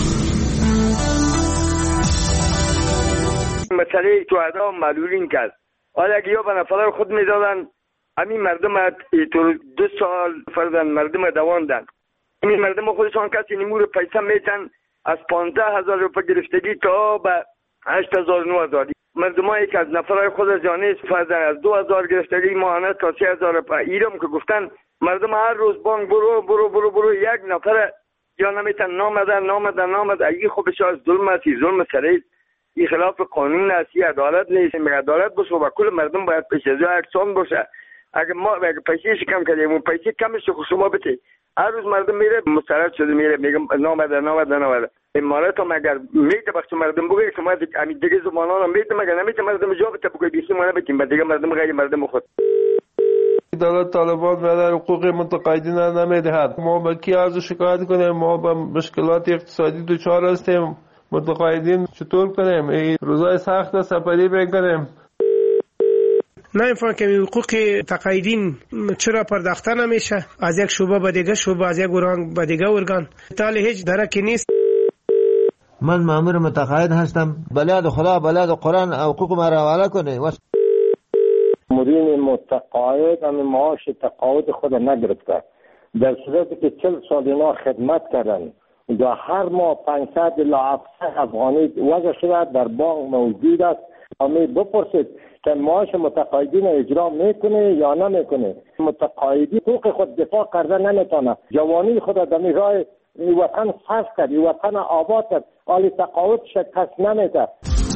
مسئله توحدا معلولین کرد. حالا اگه یا به نفر خود میدادن، همین مردم تو دو سال فردن مردم دواندن. این مردم خودشان کسی نمور پیسه میتن از پانزده هزار روپه گرفتگی تا به هشت هزار نو هزار. مردم هایی که از نفرهای خود از جانه فردن از دو هزار گرفتگی ماهانه تا سی هزار روپه. ایرم که گفتن مردم هر روز بانک برو برو برو برو یک نفر یا نمیتن نامدن نامدن نامدن. اگه خوبش از ظلم هستی، ظلم سریع، این خلاف قانون هستی، عدالت نیست. میگه عدالت باشه و کل مردم باید پیش از یکسان باشه. اگه ما اگه پیسهش کم کردیم اون پیسه کمش رو شما بده. هر روز مردم میره مسترد شده میره میگم نامده نامده نامده. امارات هم اگر میده بخش مردم بگه شما همین دیگه زمانان هم میده مگر نمیده مردم جا بده بگه بیسی ما نبتیم بعد دیگه مردم غیر مردم خود. دولت طالبان و حقوق متقاعدین نمیدهد. ما با کی عرض شکایت کنیم؟ ما با مشکلات اقتصادی دچار هستیم. متقاعدین چطور کنیم؟ این روزای سخت سپری بکنیم. نمیفهم که حقوق تقاعدین چرا پرداخته نمیشه؟ از یک شعبه به دیگه شعبه، از یک ارگان به دیگه ارگان، تالی هیچ درکی نیست. من مأمور متقاعد هستم. بلاد خدا بلاد قرآن حقوق ما را حواله کنه. مدیر متقاعد هم معاش تقاعد خود نگرفته، در صورتی که چل سال اینا خدمت کردن اینجا هر ماه پانصد الی هفتصد افغانی وضع شده در بانک موجود است. امی بپرسید که معاش متقاعدین اجرا میکنه یا نمیکنه. متقاعدی حقوق خود دفاع کرده نمیتونه، جوانی خود در راه این وطن صرف کرد، این وطن آباد کرد، حالی تقاعد شکست نمیده.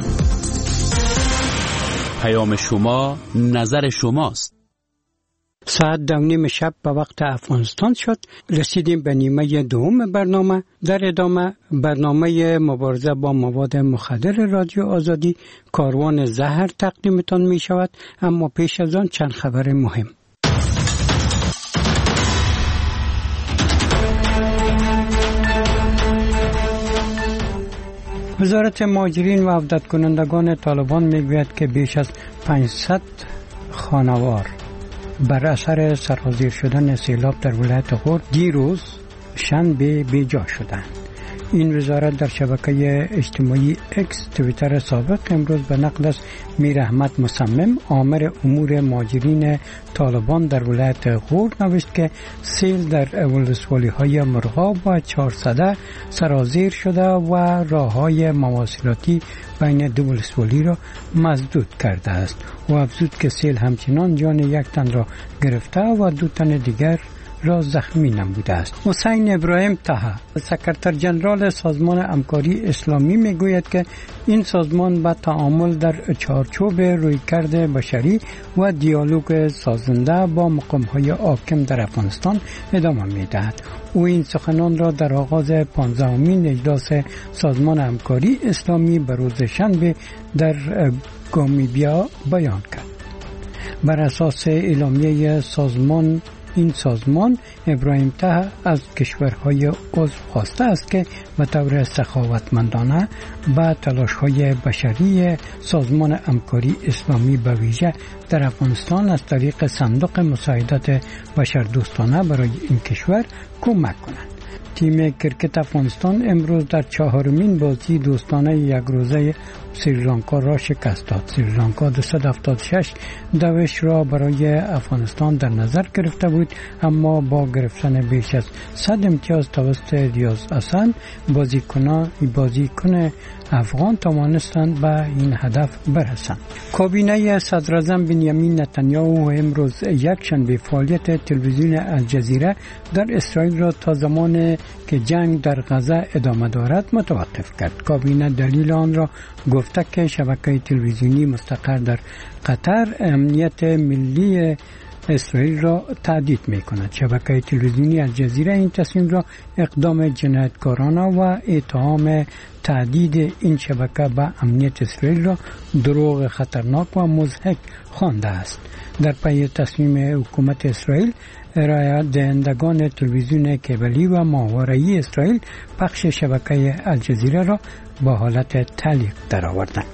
پیام شما نظر شماست. ساعت دو نیم شب به وقت افغانستان شد. رسیدیم به نیمه دوم برنامه. در ادامه برنامه مبارزه با مواد مخدر رادیو آزادی کاروان زهر تقدیمتان می شود، اما پیش از آن چند خبر مهم. وزارت مهاجرین و عودت کنندگان طالبان می گوید که بیش از پانصد خانوار بر اثر سرازیر شدن سیلاب در ولایت غور دیروز شنبه بیجا شدند. این وزارت در شبکه اجتماعی اکس توییتر سابق امروز به نقل از میر احمد مصمم آمر امور مهاجرین طالبان در ولایت غور نوشت که سیل در ولسوالی های مرغاب و چهارصده سرازیر شده و راه های مواصلاتی بین دو ولسوالی را مسدود کرده است و افزود که سیل همچنان جان یک تن را گرفته و دو تن دیگر را زخمی نموده است. حسین ابراهیم طه، سکرتر جنرال سازمان همکاری اسلامی میگوید که این سازمان به تعامل در چارچوب رویکرد بشری و دیالوگ سازنده با مقام‌های حاکم در افغانستان ادامه می‌دهد. او این سخنان را در آغاز پانزدهمین اجلاس سازمان همکاری اسلامی به روز شنبه در گامیبیا بیان کرد. بر اساس اعلامیه سازمان این سازمان ابراهیم طه از کشورهای عضو خواسته است که به طور سخاوتمندانه به تلاش‌های بشری سازمان همکاری اسلامی به ویژه در افغانستان از طریق صندوق مساعدت بشردوستانه برای این کشور کمک کنند. تیم کرکت افغانستان امروز در چهارمین بازی دوستانه یک روزه سریلانکا را شکست داد. سریلانکا دویست و هفتاد و شش دوش را برای افغانستان در نظر گرفته بود، اما با گرفتن بیش از صد امتیاز توسط ریاض حسن بازیکنان بازیکن افغان توانستند به این هدف برسند. کابینه صدراعظم بنیامین نتانیاهو امروز یکشنبه فعالیت تلویزیون الجزیره در اسرائیل را تا زمانی که جنگ در غزه ادامه دارد متوقف کرد. کابینه دلیل آن را گفته که شبکه تلویزیونی مستقر در قطر امنیت ملی اسرائیل را تهدید می کند. شبکه تلویزیونی الجزیره این تصمیم را اقدام جنایتکارانه و اتهام تهدید این شبکه به امنیت اسرائیل را دروغ خطرناک و مضحک خوانده است. در پی تصمیم حکومت اسرائیل، ارائه دهندگان تلویزیون کیبلی و ماهواره‌ای اسرائیل پخش شبکه الجزیره را با حالت تعلیق درآوردند.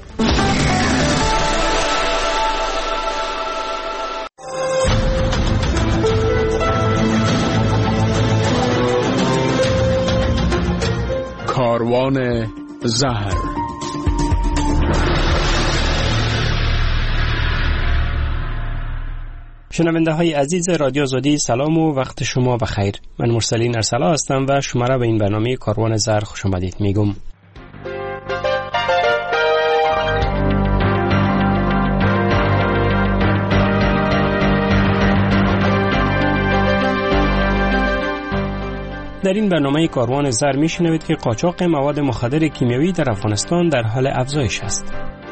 کاروان زهر. شنونده های عزیز رادیو آزادی، سلام و وقت شما بخیر. من مرسلین ارسلا هستم و شما را به این برنامه کاروان زهر خوش آمدید میگم. در این برنامه کاروان زهر میشنوید که قاچاق مواد مخدر کیمیایی در افغانستان در حال افزایش است.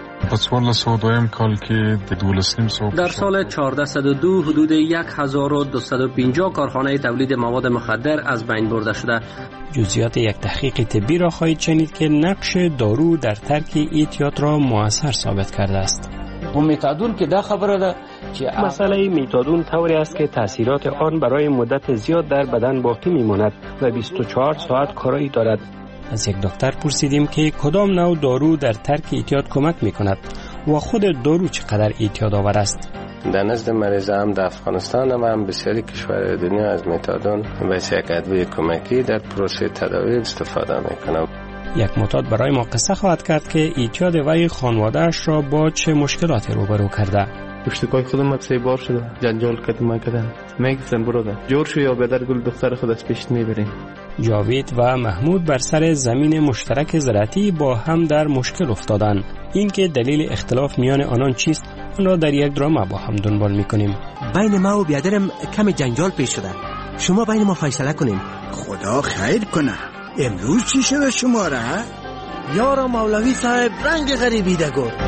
در سال چهارده صد و دو حدود یک هزار و دویست و پنجاه کارخانه تولید مواد مخدر از بین برده شده. جزئیات یک تحقیق طبی را خواهید شنید که نقش دارو در ترک اعتیاد را مؤثر ثابت کرده است. و میتادون که دا خبره ده که مسئله میتادون طوری است که تاثیرات آن برای مدت زیاد در بدن باقی میماند و بیست و چهار ساعت کارایی دارد. از یک دکتر پرسیدیم که کدام نوع دارو در ترک اعتیاد کمک میکند و خود دارو چقدر اعتیاد آور است. در نزد مریض هم در افغانستان هم, هم بسیاری کشور دنیا از میتادون به یک ادویه کمکی در پروسه تداوی استفاده میکنند. یک معتاد برای ما قصه خواهد کرد که اعتیاد وی خانواده‌اش را با چه مشکلاتی روبرو کرده. اشتکای خودم سه بار شده، جنجال کردم کردم. میگفتم برادر جور شو یا بدر گل دختر خود از پیش نمیبرین. جاوید و محمود بر سر زمین مشترک زراعتی با هم در مشکل افتادند. این که دلیل اختلاف میان آنان چیست، آن را در یک دراما با هم دنبال میکنیم. بین ما و بیادرم کمی جنجال پیش شده. شما بین ما فیصله کنیم. خدا خیر کنه. امروز چی شده شما را؟ یارا مولوی صاحب رنگ غریبی ده گفت.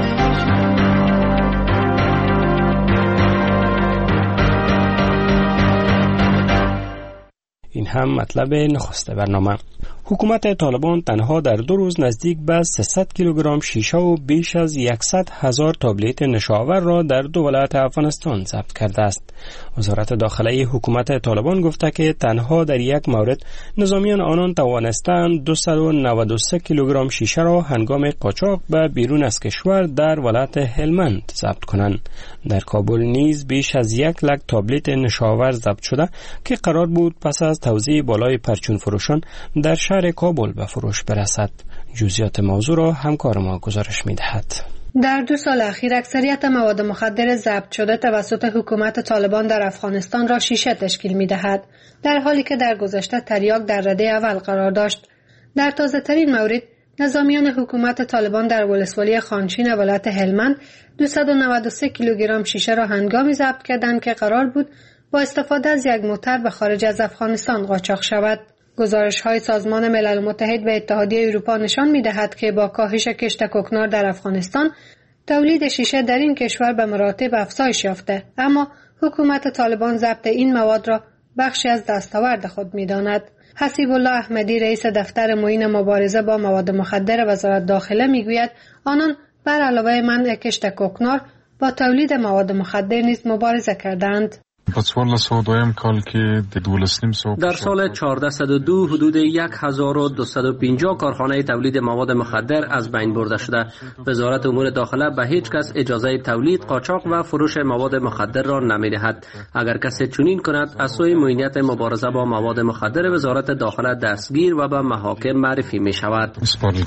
این هم مطلب نخست برنامه. حکومت طالبان تنها در دو روز نزدیک به سیصد کیلوگرم شیشه و بیش از صد هزار تابلت نشاور را در دو ولایت افغانستان ضبط کرده است. وزارت داخله حکومت طالبان گفته که تنها در یک مورد نظامیان آنان توانستند دویست و نود و سه کیلوگرم شیشه را هنگام قاچاق به بیرون از کشور در ولایت هلمند ضبط کنند. در کابل نیز بیش از یک لک تابلت نشاور ضبط شده که قرار بود پس از توزیع بالای پرچون فروشان در شهر کابل به فروش برسد. جزئیات موضوع را همکار ما گزارش می‌دهد. در دو سال اخیر اکثریت مواد مخدر ضبط شده توسط حکومت طالبان در افغانستان را شیشه تشکیل می‌دهد، در حالی که در گذشته تریاک در رده اول قرار داشت. در تازه‌ترین مورد، نظامیان حکومت طالبان در ولسوالی خانشین ولایت هلمند دویست و نود و سه کیلوگرم شیشه را هنگامی ضبط کردند که قرار بود با استفاده از یک موتر به خارج از افغانستان قاچاق شود. گزارش‌های سازمان ملل متحد و اتحادیه اروپا نشان می‌دهد که با کاهش کشت کوکنار در افغانستان، تولید شیشه در این کشور به مراتب افزایش یافته، اما حکومت طالبان ضبط این مواد را بخشی از دستاورد خود می‌داند. حسیب الله احمدی رئیس دفتر معین مبارزه با مواد مخدر وزارت داخله می‌گوید آنان بر علاوه منع کشت کوکنار با تولید مواد مخدر نیز مبارزه کردند. در سال چهارصد و دو حدود هزار و دویست و پنجاه کارخانه تولید مواد مخدر از بین برده شده. وزارت امور داخله به هیچ کس اجازه تولید، قاچاق و فروش مواد مخدر را نمی‌دهد. اگر کسی چنین کند، از سوی معینیت مبارزه با مواد مخدر وزارت داخله دستگیر و به محاکم معرفی می‌شود.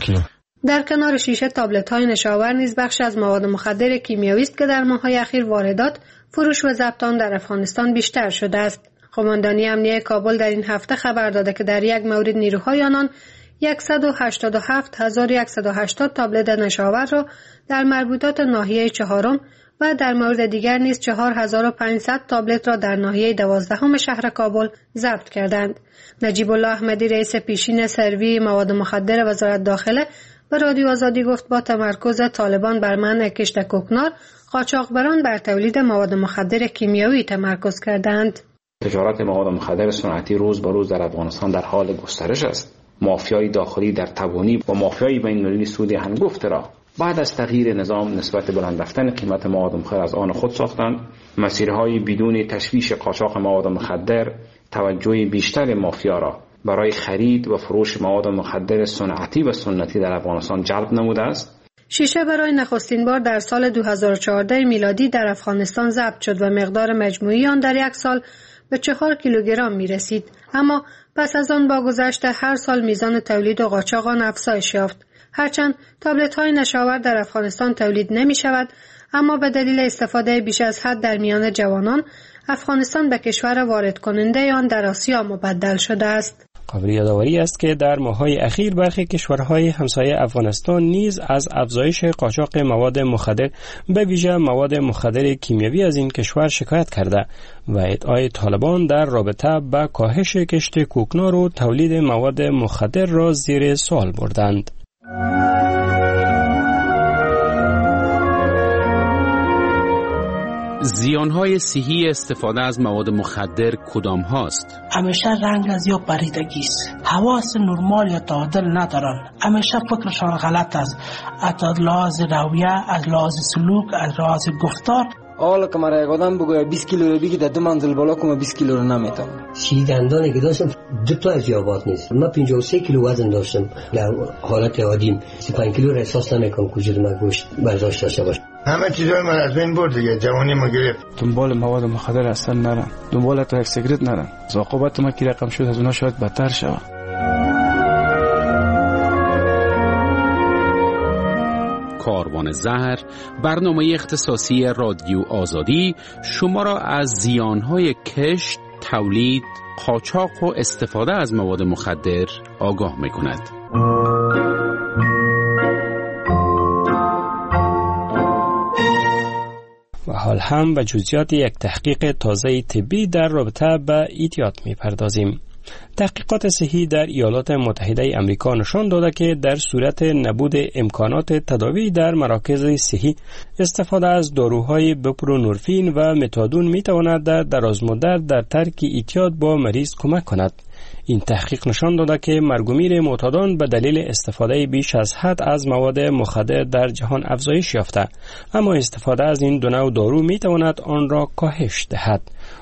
در کنار شیشه تابلت‌های نشاور نیز بخش از مواد مخدر کیمیایی است که در ماه‌های اخیر واردات، فروش و ضبط آن در افغانستان بیشتر شده است. قماندانی امنیه کابل در این هفته خبر داده که در یک مورد نیروهای آنان صد و هشتاد و هفت هزار و صد و هشتاد تابلت نشاور را در مربوطات ناحیه چهارم و در مورد دیگر نیز چهار هزار و پانصد تابلت را در ناحیه دوازدهم شهر کابل ضبط کردند. نجیب الله احمدی رئیس پیشین سروی مواد مخدر وزارت داخله به رادیو آزادی گفت با تمرکز طالبان بر منع کشت کوکنار، قاچاقبران بر تولید مواد مخدر کیمیایی تمرکز کردند. تجارت مواد مخدر صنعتی روز به روز در افغانستان در حال گسترش است. مافیای داخلی در تبانی و مافیای بین‌المللی سود هنگفت را بعد از تغییر نظام نسبت بلند رفتن قیمت مواد مخدر از آن خود ساختند. مسیرهای بدون تشویش قاچاق مواد مخدر توجه بیشتر مافیا را برای خرید و فروش مواد مخدر صنعتی و سنتی در افغانستان جلب نموده است. شیشه برای نخستین بار در سال دو هزار و چهارده میلادی در افغانستان ضبط شد و مقدار مجموعی آن در یک سال به چهار کیلوگرم می رسید. اما پس از آن با گذشت هر سال میزان تولید و قاچاق آن افزایش یافت. هرچند تابلت های نشاور در افغانستان تولید نمی شود، اما به دلیل استفاده بیش از حد در میان جوانان، افغانستان به کشور وارد کننده آن در آسیا مبدل شده است. قابل یادآوری است که در ماه‌های اخیر برخی کشورهای همسایه افغانستان نیز از افزایش قاچاق مواد مخدر به ویژه مواد مخدر کیمیایی از این کشور شکایت کرده و ادعای طالبان در رابطه با کاهش کشت کوکنار و تولید مواد مخدر را زیر سوال بردند. زیانهای صحی استفاده از مواد مخدر کدام هاست؟ همیشه رنگ از یا پریدگی است. حواس نرمال یا تعادل ندارن. همیشه فکرشان غلط است. از لحاظ رویه، از لحاظ سلوک، از لحاظ گفتار. حالا که مرا یک آدم بگوید بیست کیلو رو بگی در دو منزل بالا کنم بیست کیلو رو نمیتونم. سی دندانی که داشتم دو تا از یابات نیست. من پنجاه و سه کیلو وزن داشتم. در حالت عادیم سی و پنج کیلو را احساس نمیکنم که وجود من گوشت برداشت داشته باشه. همه چیزای من از بین برد دیگه. جوانی ما گرفت. دنبال مواد مخدر اصلا نرن. دنبال تا یک سیگرت نرن. عاقبت ما کی رقم شد از اونها شاید بدتر شود. کاروان زهر، برنامه اختصاصی رادیو آزادی شما را از زیانهای کشت، تولید، قاچاق و استفاده از مواد مخدر آگاه می‌کند. و حال هم به جزئیات یک تحقیق تازه طبی در رابطه به اعتیاد می‌پردازیم. تحقیقات صحی در ایالات متحده آمریکا نشان داده که در صورت نبود امکانات تداوی در مراکز صحی، استفاده از داروهای بوپرونورفین و متادون میتواند در درازمدت در ترک اعتیاد با مریض کمک کند. این تحقیق نشان داده که مرگ و میر معتادان به دلیل استفاده بیش از حد از مواد مخدر در جهان افزایش یافته، اما استفاده از این دو نوع دارو میتواند آن را کاهش دهد.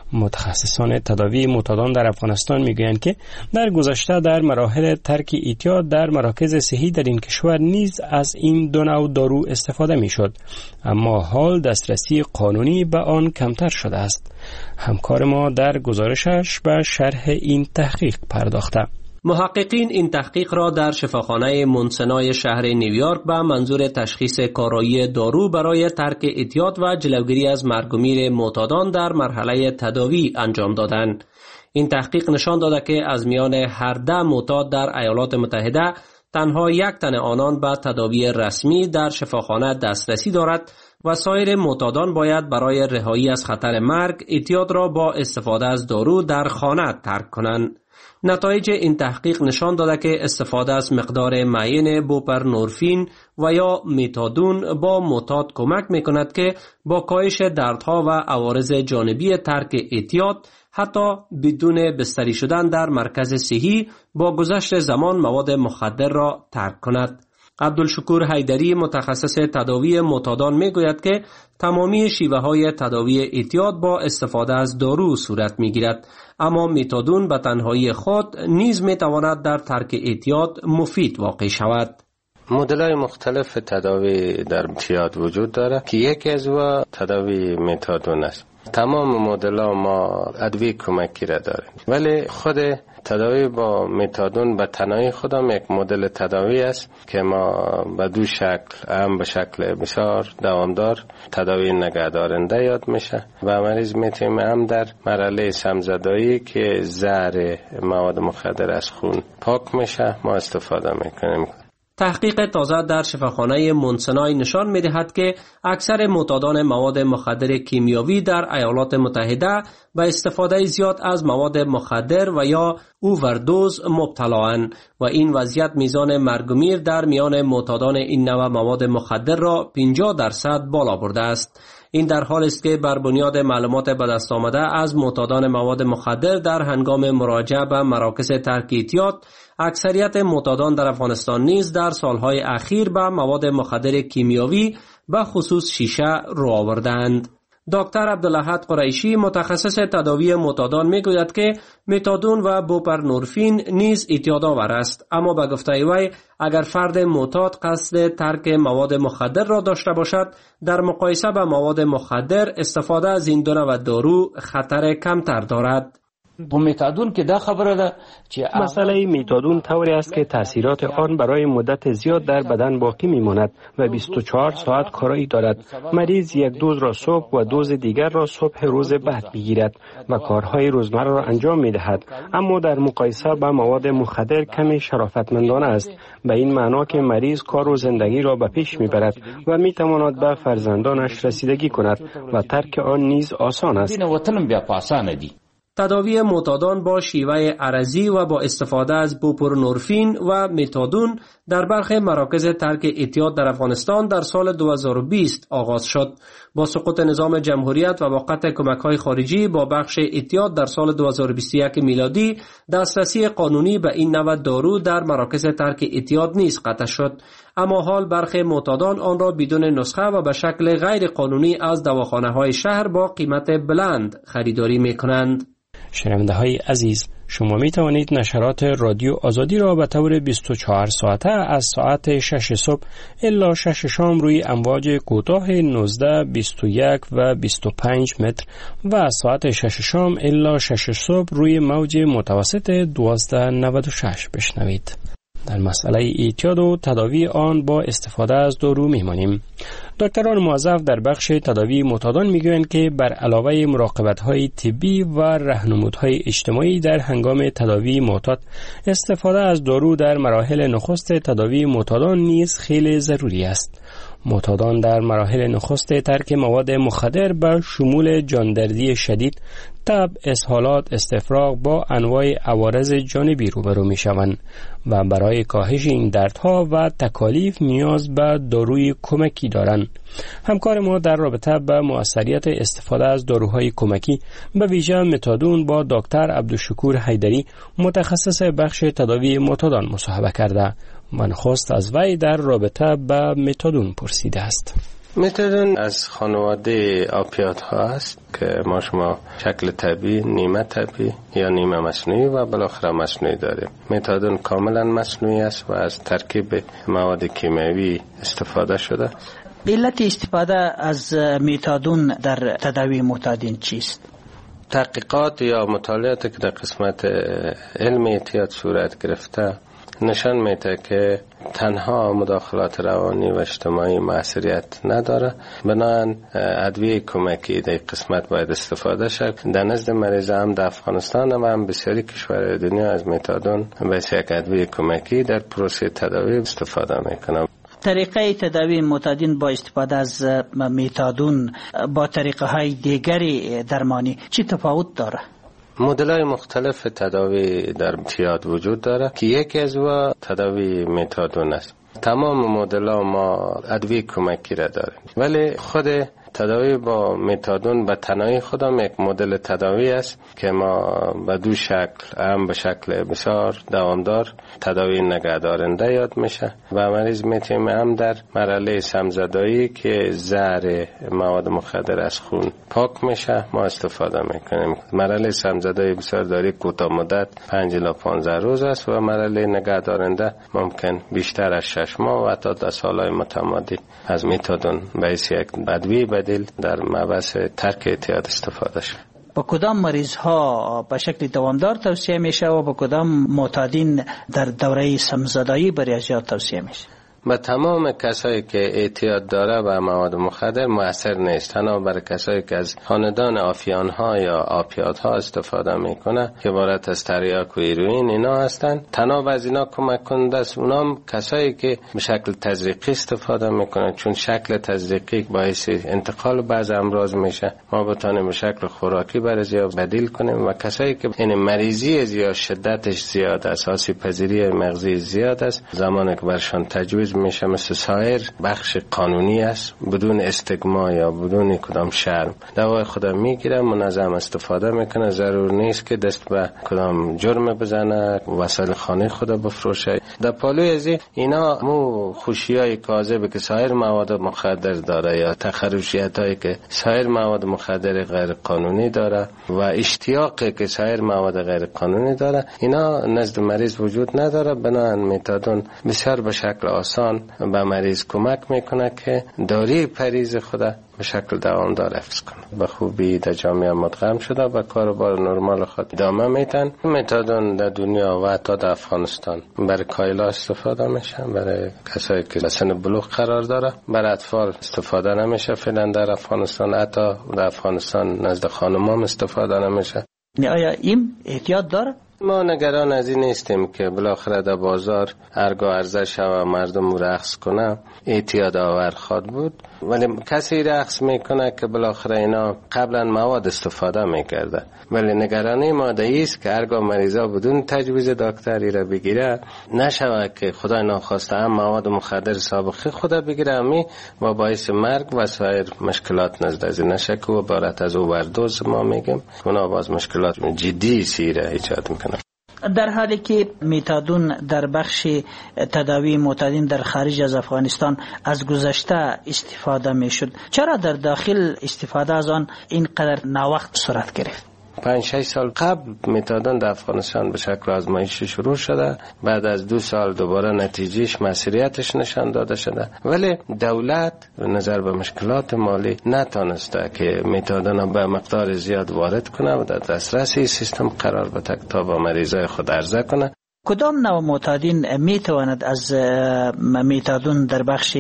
متخصصان تداوی معتادان در افغانستان میگویند که در گذشته در مراحل ترک اعتیاد در مراکز صحی در این کشور نیز از این دو نوع دارو استفاده میشد، اما حال دسترسی قانونی به آن کمتر شده است. همکار ما در گزارشش به شرح این تحقیق پرداخته. محققین این تحقیق را در شفاخانه مونسنای شهر نیویورک به منظور تشخیص کارایی دارو برای ترک اعتیاد و جلوگیری از مرگ و میر معتادان در مرحله تداوی انجام دادند. این تحقیق نشان داده که از میان هر ده معتاد در ایالات متحده تنها یک تن آنان به تداوی رسمی در شفاخانه دسترسی دارد و سایر معتادان باید برای رهایی از خطر مرگ اعتیاد را با استفاده از دارو در خانه ترک کنند. نتایج این تحقیق نشان داده که استفاده از مقدار معین بوپرنورفین و یا متادون با معتاد کمک میکند که با کاهش دردها و عوارض جانبی ترک اعتیاد حتی بدون بستری شدن در مرکز صحی با گذشت زمان مواد مخدر را ترک کند. عبدالشکور حیدری متخصص تداوی معتادان میگوید که تمامی شیوه های تداوی اعتیاد با استفاده از دارو صورت میگیرد، اما متادون به تنهایی خود نیز میتواند در ترک اعتیاد مفید واقع شود. مدل‌های مختلف تداوی در اعتیاد وجود دارد که یکی از او تداوی متادون است. تمام مدل‌ها ما ادویه کمکی را داریم، ولی خود تداوی با متادون به تنهایی خودم یک مدل تداوی است که ما به دو شکل، هم به شکل بسیار دوامدار تداوی نگهدارنده یاد میشه و مریض میتونیم هم در مرحله سمزدایی که زهر مواد مخدر از خون پاک میشه ما استفاده میکنیم. تحقیق تازه در شفاخانه مونسنای نشان می‌دهد که اکثر معتادان مواد مخدر کیمیاوی در ایالات متحده به استفاده زیاد از مواد مخدر و یا اووردوز مبتلااند و این وضعیت میزان مرگ و میر در میان معتادان این نوع مواد مخدر را پنجاه درصد بالا برده است. این در حالی است که بر بنیاد معلومات به دست آمده از معتادان مواد مخدر در هنگام مراجعه به مراکز ترک اعتیاد، اکثریت معتادان در افغانستان نیز در سالهای اخیر به مواد مخدر کیمیاوی به خصوص شیشه رو آوردند. دکتر عبدالاحد قریشی متخصص تداوی معتادان میگوید که متادون و بوپرنورفین نیز اعتیادآور است، اما به گفته وی اگر فرد معتاد قصد ترک مواد مخدر را داشته باشد، در مقایسه با مواد مخدر استفاده از این دو نوع دارو خطر کمتر دارد. با متادون که دا خبره ده مسئله متادون طوری است که تاثیرات آن برای مدت زیاد در بدن باقی میماند و بیست و چهار ساعت کارایی دارد. مریض یک دوز را صبح و دوز دیگر را صبح روز بعد میگیرد و کارهای روزمره را انجام میدهد، اما در مقایسه با مواد مخدر کمی شرافتمندانه است، به این معنا که مریض کار و زندگی را به پیش میبرد و میتواند به فرزندانش رسیدگی کند و ترک آن نیز آسان است. تداوی معتادان با شیوه عرضی و با استفاده از بوپرنورفین و متادون در برخی مراکز ترک اعتیاد در افغانستان در سال دو هزار و بیست آغاز شد. با سقوط نظام جمهوریت و با قطع کمک‌های خارجی با بخش اعتیاد در سال دو هزار و بیست و یک میلادی، دسترسی قانونی به این نوع دارو در مراکز ترک اعتیاد نیز قطع شد، اما حال برخی معتادان آن را بدون نسخه و به شکل غیر قانونی از دواخانه‌های شهر با قیمت بلند خریداری می‌کنند. شنونده های عزیز، شما می توانید نشرات رادیو آزادی را به طور بیست و چهار ساعته از ساعت شش صبح الا شش شام روی امواج کوتاه نوزده، بیست و یک و بیست و پنج متر و از ساعت شش شام الا شش صبح روی موج متوسط دوازده و نود و شش بشنوید. در در مسئله اعتیاد و تداوی آن با استفاده از دارو میمانیم. دکتران موظف در بخش تداوی متادون میگویند که بر علاوه مراقبت‌های طبی و راهنمودهای اجتماعی در هنگام تداوی معتاد، استفاده از دارو در مراحل نخست تداوی متادون نیز خیلی ضروری است. معتادان در مراحل نخست ترک مواد مخدر به شمول جاندردی شدید، تب، اسهالات، استفراغ با انواع عوارض جانبی روبرو می شوند و برای کاهش این دردها و تکالیف نیاز به داروی کمکی دارند. همکار ما در رابطه با مؤثریت استفاده از داروهای کمکی به ویژه متادون با دکتر عبدالشکور حیدری متخصص بخش تداوی معتادان مصاحبه کرده. من خواست از وی در رابطه با متادون پرسیده است. متادون از خانواده آپیات ها است که ما شما شکل طبیعی، نیمه طبیعی یا نیمه مصنوعی و بالاخره مصنوعی داریم. متادون کاملا مصنوعی است و از ترکیب مواد کیمیایی استفاده شده. علت استفاده از متادون در تداوی معتادین چیست؟ تحقیقات یا مطالعاتی که در قسمت علم اعتیاد صورت گرفته نشان میده که تنها مداخلات روانی و اجتماعی موثریت نداره، بنابراین ادویه کمکی در قسمت باید استفاده شد. در نزد مریض هم در افغانستان و هم بسیاری کشورهای دنیا از متادون به یک ادویه کمکی در پروسه تداوی استفاده میکنند. طریقه تداوی معتادین با استفاده از متادون با طریقه های دیگری درمانی چی تفاوت داره؟ مدل‌های مختلف تداوی در اعتیاد وجود داره که یکی از و تداوی متادون است. تمام مدل‌ها ما ادویه کمکی را داریم، ولی خود تداوی با متادون به تنهایی خودم یک مدل تداوی است که ما به دو شکل، هم به شکل بسیار دوامدار تداوی نگهدارنده یاد میشه و مریض میتونیم هم در مرحله سمزدایی که زهر مواد مخدر از خون پاک میشه ما استفاده میکنیم. مرحله سمزدایی بسیار داری کوتاه مدت پنج الی پانزده روز است و مرحله نگهدارنده ممکن بیشتر از شش ماه و حتی در سالهای متمادی از متادون به حیث یک ادویه بدیل در مبحث ترک اعتیاد استفاده شد. با کدام مریض ها به شکل دوامدار توصیه میشه و با کدام معتادین در دوره سمزدایی برای اجرا توصیه میشه؟ به تمام کسایی که اعتیاد داره به مواد مخدر مؤثر نیست، تنها برای کسایی که از خاندان آفیان ها یا آپیات ها استفاده میکنه که عبارت از تریاک و هیروئین اینا هستن، تنها از اینا کمک کننده است. اونام کسایی که به شکل تزریقی استفاده میکنن، چون شکل تزریقی باعث انتقال بعض امراض میشه، ما بتونیم به شکل خوراکی برای یا بدیل کنیم. و کسایی که این مریضی یا شدتش زیاد است، آسیب پذیری مغزی زیاد است، زمانی که برشان تجویز میشه مثل سایر بخش قانونی است، بدون استگما یا بدون کدام شرم دوای خودم میگیره، منظم استفاده میکنه، ضرور نیست که دست به کدام جرم بزنه، وسایل خانه خود بفروشه. در پالوی ازی اینا مو خوشیای کاذب که سایر مواد مخدر داره یا تخرشیت هایی که سایر مواد مخدر غیر قانونی داره و اشتیاقی که سایر مواد غیر قانونی داره، اینا نزد مریض وجود نداره. بنابراین متادون بسیار به شکل آسان به مریض کمک میکنه که داروی پریز خود به شکل دوامدار حفظ کنه، به خوبی در جامعه مدغم شده و کاروبار نرمال خود ادامه میتن. متادون در دنیا و حتی در افغانستان برای کایلا استفاده میشه، برای کسایی که سن بلوغ قرار داره. برای اطفال استفاده نمیشه فعلا در افغانستان، حتی در افغانستان نزد خانمان استفاده نمیشه. آیا این احتیاط داره؟ ما نگران از این نیستیم که بالاخره در بازار ارگا ارزش و مردم رقص کنه اعتیاد آور خواد بود، ولی کسی رقص میکنه که بالاخره اینا قبلا مواد استفاده میکرده. ولی نگرانی ما است که ارگا مریضا بدون تجویز دکتری را بگیره نشوه که خدای ناخواسته هم مواد مخدر سابقه خدا بگیره امی و باعث مرگ و سایر مشکلات نزد از این نشه که عبارت از اووردوز ما میگیم، اونا باز مشکلات جدی سیره ایجاد میکنه. در حالی که متادون در بخش تداوی معتادین در خارج از افغانستان از گذشته استفاده میشد، چرا در داخل استفاده از آن اینقدر ناوقت صورت گرفت؟ پنج شش سال قبل متادون در افغانستان به شکل آزمایشی شروع شده، بعد از دو سال دوباره نتیجهش مسئولیتش نشان داده شده، ولی دولت به نظر به مشکلات مالی نتونسته که متادون به مقدار زیاد وارد کنه و در دسترس سیستم قرار بده تا با مریضای خود عرضه کنه. کدام نوع معتادین می تواند از میتادون در بخش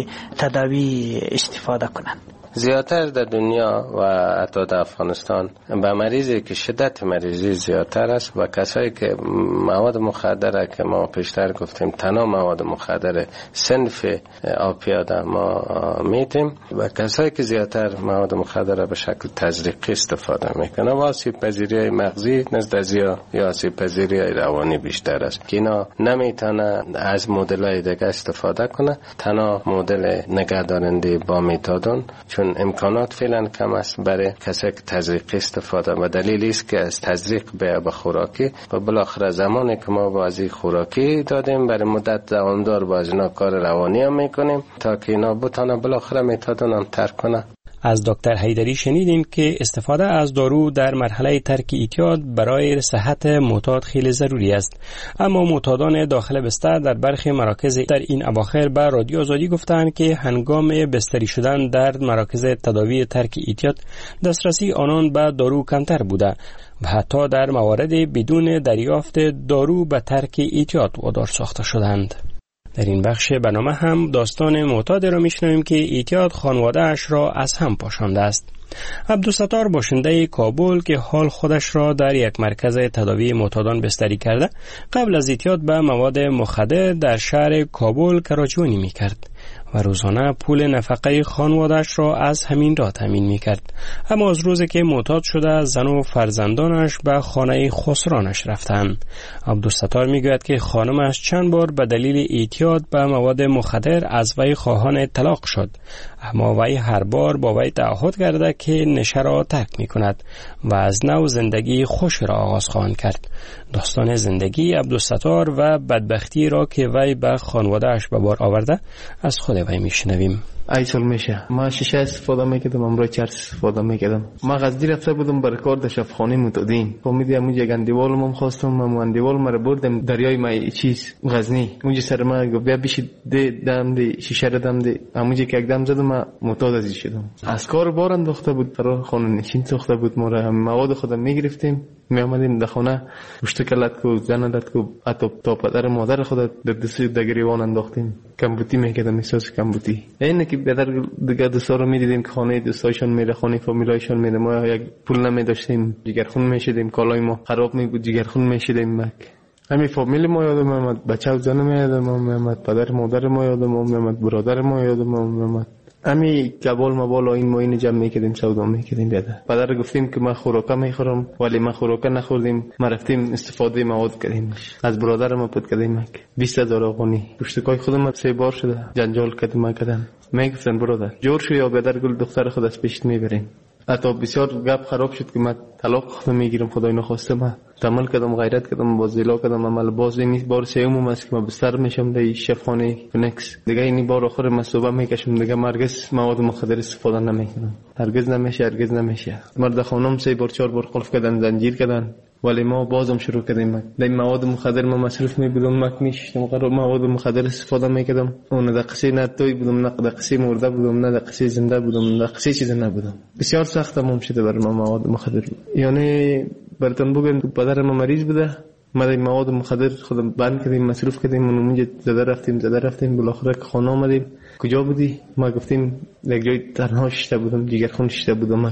تداوی استفاده کنند؟ زیادتر در دنیا و حتی در افغانستان به مریضی که شدت مریضی زیادتر است و کسایی که مواد مخدره که ما پیشتر گفتیم تنها مواد مخدر صنف آپیاد ما میتیم و کسایی که زیادتر مواد مخدره به شکل تزریقی استفاده میکنه و آسیب پذیری مغزی نزد زیا یا آسیب پذیری روانی بیشتر است که اینا نمیتونه از مدل‌های دیگه استفاده کنه، تنها مدل نگهدارنده با میتادون چون امکانات فعلا کم است برای کسی که تزریقی استفاده و دلیلی است که از تزریق به به خوراکی و بالاخره زمانی که ما بازی خوراکی دادیم برای مدت دوامدار باز اینا کار روانی هم میکنیم تا که اینا بتونه بالاخره میتادون هم ترک کنه. از دکتر حیدری شنیدیم که استفاده از دارو در مرحله ترک اعتیاد برای صحت معتاد خیلی ضروری است، اما معتادان داخل بستر در برخی مراکز در این اواخر به رادیو آزادی گفتند که هنگام بستری شدن در مراکز تداوی ترک اعتیاد دسترسی آنان به دارو کمتر بوده و حتی در موارد بدون دریافت دارو به ترک اعتیاد وادار ساخته شدند. در این بخش برنامه هم داستان معتاد را میشنویم که اعتیاد خانواده اش را از هم پاشانده است. عبدالستار باشنده کابل که حال خودش را در یک مرکز تداوی معتادان بستری کرده قبل از اعتیاد به مواد مخدر در شهر کابل کراچوانی میکرد و روزانه پول نفقه خانواده‌اش را از همین راه تامین میکرد، اما از روزی که معتاد شده زن و فرزندانش به خانه خسرانش رفتند. عبدالستار میگوید که خانمش چند بار به دلیل اعتیاد به مواد مخدر از وی خواهان طلاق شد، اما وی هر بار با وی تعهد کرده که نشه را ترک میکند و از نو زندگی خوش را آغاز خواهد کرد. داستان زندگی عبدالستار و بدبختی را که وی به خانواده‌اش به بار آورده از خود وی میشنویم. ای سال میشه ما شیشه استفاده میکردم، امروز چرس استفاده میکردم. ما غزدی رفته بودم برای کار در شفاخانه معتادین. فهمیدم اونجا یک اندیوال مم خواستم، من اندیوال مرا بردم دریای ما چیز غزنی. اونجا سر ما گفت بیا بشی ده دم ده شیشه را دم ده. اونجا که یک دم زدم ما معتاد ازی شدم. از کار بار انداخته بود، فرار خانه نشین ساخته بود. ما را مواد خودم میگرفتیم می آمدیم در خانه پشت کلت کو زن داد کو حتی تا پدر مادر خود در دست دگریوان انداختیم. کمبوتی میکردم، احساس کمبوتی. اینه که بدر دیگه دوستا رو میدیدیم که خانه دوستایشون میره، خانه فامیلایشون میره، ما یک پول نمیداشتیم، جگرخون میشدیم، کالای ما خراب میبود، جگرخون میشدیم. مک همین فامیل ما یادم اومد، بچه و زن ما یادم اومد، پدر مادر ما یادم اومد، برادر ما یادم اومد. امی کبال ما بالا این ما این جمع میکردیم، سودا میکردیم. بیاده پدر گفتیم که ما خوراکا میخورم، ولی ما خوراکا نخوردیم، ما رفتیم استفاده مواد کردیم. از برادر ما پد کردیم مک بیست هزار افغانی. پشتکای خودم سه بار شده جنجال کردیم ما کردن. میگفتن برادر جور شو یا بدر گل دختر خود از پیشت میبریم. حتی بسیار گپ خراب شد که من طلاق خودم میگیرم، خدای نخواسته. من تمل کردم، غیرت کردم، بازیلا کردم، عمل باز این بار سوم است که من بستر میشم در شفاخانه فنکس. دیگه این بار آخر من صبح میکشم، دیگه مرگز مواد مخدر استفاده نمیکنم. هرگز نمیشه، هرگز نمیشه. مرد خانم سه بار چهار بار قلف کردن، زنجیر کردن، ولی ما بازم شروع کردیم. در مواد مخدر ما مصروف می بودم، مک میشتم قرار مواد مخدر استفاده میکردم. اون دقیقه نه توی بودم، نه دقیقه مرده بودم، نه دقیقه زنده بودم، نه دقیقه چیز نبودم. بسیار سخت مم شده بر ما مواد مخدر. یعنی برتون بگم پدر ما مریض بوده، ما در مواد مخدر خودم بند کردیم، مصروف کردیم، اونجا زده رفتیم زده رفتیم بالاخره که خانه آمدیم. کجا بودی؟ ما گفتیم یک جای تنها شده بودم، جگرخون شده بودم.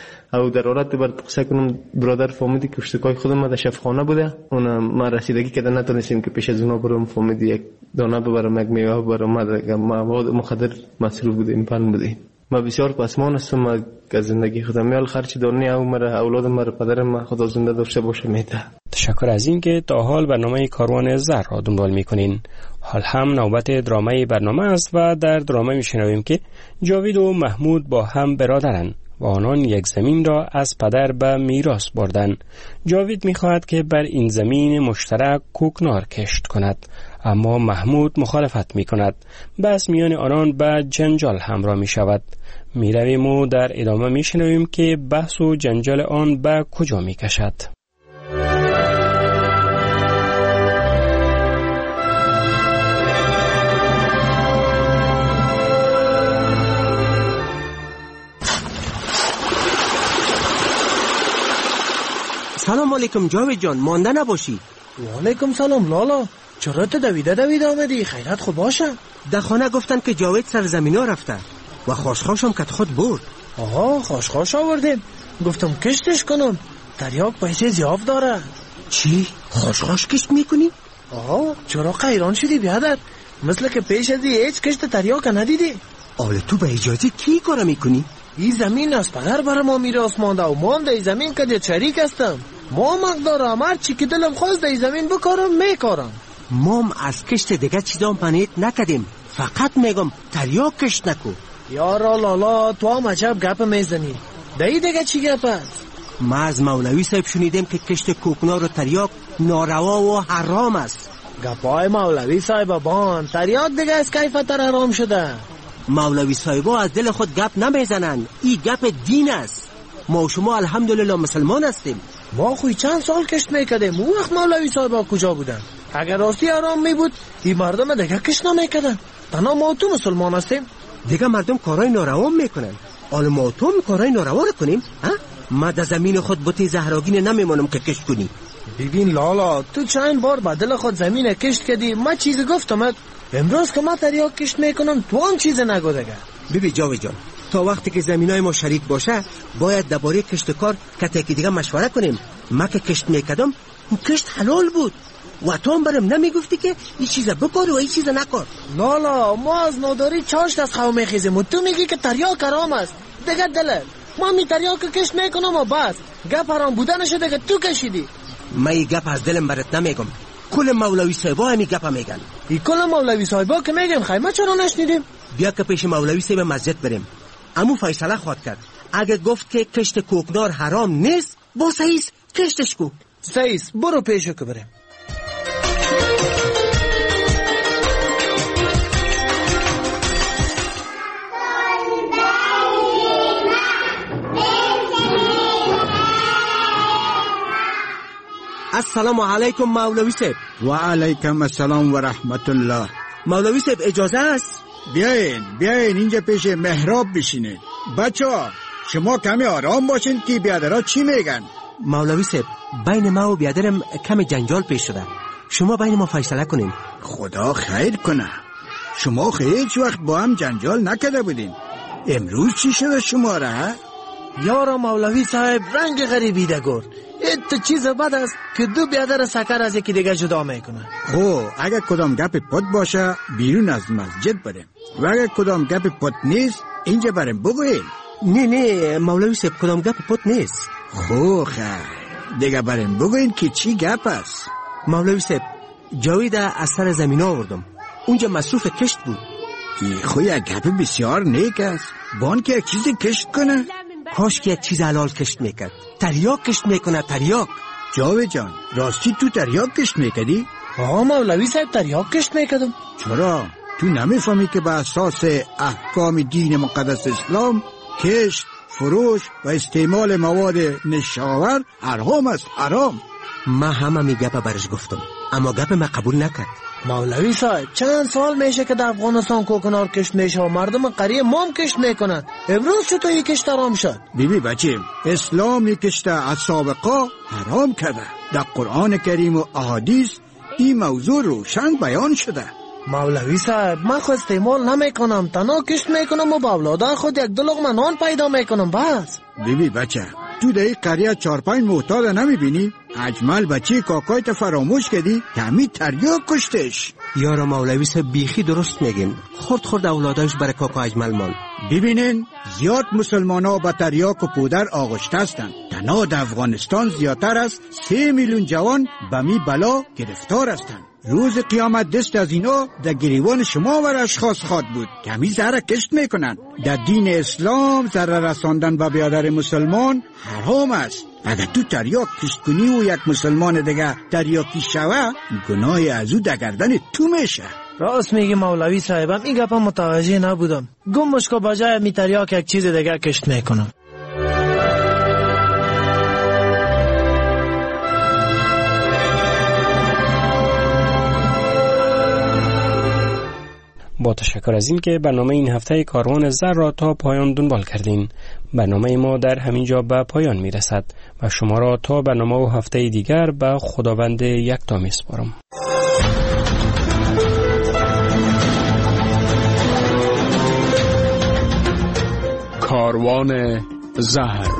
او در حالت بر قصه کنم برادر فهمیدی که اشتکای خودم ما در شفاخانه بوده. اون ما رسیدگی کردن نتونستیم که پیش از اونا برم. فهمیدی یک دانه ببرم، یک میوه ببرم، ما مواد مخدر مصروف بودیم، پن بودیم. ما بسیار پسمان هستم از زندگی خودم. میال خرچ دارنی او مرا اولادم مرا پدرم خدا زنده داشته باشه میده. تشکر از این که تا حال برنامه کاروان زر را دنبال میکنین. حال هم نوبت درامه برنامه است و در درامه میشنویم که جاوید و محمود با هم برادرن و آنان یک زمین را از پدر به میراث بردن. جاوید میخواهد که بر این زمین مشترک کوکنار کشت کند، اما محمود مخالفت میکند. بس میان آنان به جنجال همراه میشود. میرویم و در ادامه میشنویم که بحث و جنجال آن به کجا میکشد. سلام علیکم جاوید جان، مانده نباشی. و علیکم سلام لالا. چرا تو دویده دویده آمدی؟ خیرت خوب باشه؟ در خانه گفتن که جاوید سرزمین ها رفته و خاشخاشم که خود برد. آها خاشخاش آوردیم. گفتم کشتش کنم، تریاک پیسه زیاد داره. چی؟ خاشخاش کشت میکنی؟ آها چرا قیران شدی بیادر؟ مثل که پیش ازی هیچ کشت تریاک ندیدی. آله تو به اجازه کی کار میکنی؟ این زمین از پدر برای ما میراث مانده و ما هم در زمین که شریک هستم. ما مقدارم هر چی که دلم خواست در زمین بکارم میکارم. ما هم از کشت دیگه چیزا پنیت نکدیم، فقط میگم تریاک کشت نکو. یارا لالا تو هم عجب گپ میزنی. دایی دیگه چی گپ است؟ ما از مولوی صاحب شنیدیم که کشت کوکنار و تریاک ناروا و حرام است. گپای مولوی صاحب بان، تریاک دیگه از کیفت حرام شده. مولوی صاحب از دل خود گپ نمیزنن، این گپ دین است. ما و شما الحمدلله مسلمان هستیم. ما خوی چند سال کشت میکردیم، اون وقت مولوی صاحب کجا بودن؟ اگر راستی حرام می بود این مردم دیگه کشت نمیکردن. تنها ما تو مسلمان هستیم. دیگه مردم کارای ناروا میکنن، حالا ما تو کارای ناروا کنیم؟ ها؟ ما در زمین خود بوتی زهراگین نمیمونم که کشت کنی. ببین لالا تو چند بار بدل خود زمین کشت کردی، ما چیز گفتم امروز که ما تریاک کشت میکنم تو هم چیز نگو دیگه. ببین جاوید جان، تا وقتی که زمینای ما شریک باشه باید درباره کشت کار کته که دیگه مشوره کنیم. ما که کشت میکردم اون کشت حلال بود و تو هم برم نمیگفتی که این چیزا بکار و این چیزا نکار. لالا ما از ناداری چاشت از خواه میخیزیم و تو میگی که تریاک حرام است. دیگه دلت ما می تریاک کشت میکنم و بس گپ حرام بودنشه دیگه تو کشیدی. ما این گپ از دلم برات نمیگم، کل مولوی صاحبا همی گپ میگن. این کل مولوی صاحبا که میگم خیمه چرا نشنیدیم؟ بیا که پیش مولوی صاحب مسجد بریم. امو فیصله خواهد کرد. اگه گفت که کشت کوکنار حرام نیست با سعیس کشتش کو. سعیس برو پیشو که بریم. السلام علیکم مولوی صاحب. و علیکم السلام و رحمت الله. مولوی صاحب اجازه است؟ بیاین بیاین اینجا پیش محراب بشینید. بچه‌ها شما کمی آرام باشین که بیادرها چی میگن. مولوی صاحب بین ما و بیادرم کمی جنجال پیش شده، شما بین ما فیصله کنین. خدا خیر کنه. شما هیچ وقت با هم جنجال نکرده بودین، امروز چی شده شما را؟ یارا مولوی صاحب رنگ غریبی ده گرد. ایت چیز بد است که دو بیادر سکر از یکی دیگه جدا میکنه. خب اگر کدام گپ پد باشه بیرون از مسجد بریم و اگر کدام گپ پد نیست اینجا بریم بگوییم. نه نه مولوی صاحب کدام گپ پد نیست. خب خیر دیگه بریم بگوییم که چی گپ است. مولوی صاحب جاوید از سر زمین آوردم، اونجا مصروف کشت بود. ای خو یک گپ بسیار نیک است. بان که یک چیزی کشت کنه. کاش که یک چیز حلال کشت میکرد. تریاک کشت میکنه تریاک. جاوید جان راستی تو تریاک کشت میکردی؟ آه مولوی صاحب تریاک کشت میکردم. چرا؟ تو نمیفهمی که به اساس احکام دین مقدس اسلام کشت، فروش و استعمال مواد نشاور حرام است، حرام. ما همه می گپ برش گفتم اما گپ ما قبول نکرد. مولوی صاحب چند سال میشه که در افغانستان کوکنار کشت میشه و مردم قریه مام کشت میکنن، امروز چطور یک کشت حرام شد؟ بیبی بچه اسلام یک کشت از سابقا حرام کرده. در قرآن کریم و احادیث این موضوع روشن بیان شده. مولوی صاحب من خود استعمال نمیکنم، تنها کشت میکنم و با اولادای خود یک دو لقمه نان پیدا میکنم بس. بیبی بچه تو در این قریه چار پنج معتاد نمیبینی؟ اجمل بچه کاکایت فراموش کردی که همین تریاک کشتش. یارا مولوی صاحب بیخی درست میگین، خورد خورد اولادایش برای کاکا اجمل مان. ببینین زیاد مسلمان ها با تریاک و پودر آغشته هستند. تنها در افغانستان زیادتر از سه میلیون جوان به می بلا گرفتار هستند. روز قیامت دست از اینا در گریوان شما و اشخاص خواد بود که همین زهره کشت میکنن. در دین اسلام زهره رساندن به بیادر مسلمان حرام است. اگر تو تریاک کشت کنی و یک مسلمان دیگه تریاکی شوه گناه از او در گردن تو میشه. راست میگی مولوی صاحبم، این گپا متوجه نبودم. گمش که بجای می تریاک یک چیز دیگه کشت میکنم. با تشکر از این که برنامه این هفته کاروان زر را تا پایان دنبال کردین. برنامه ما در همین جا به پایان می رسد و شما را تا برنامه و هفته دیگر به خداوند یکتا می سپارم. کاروان زهر.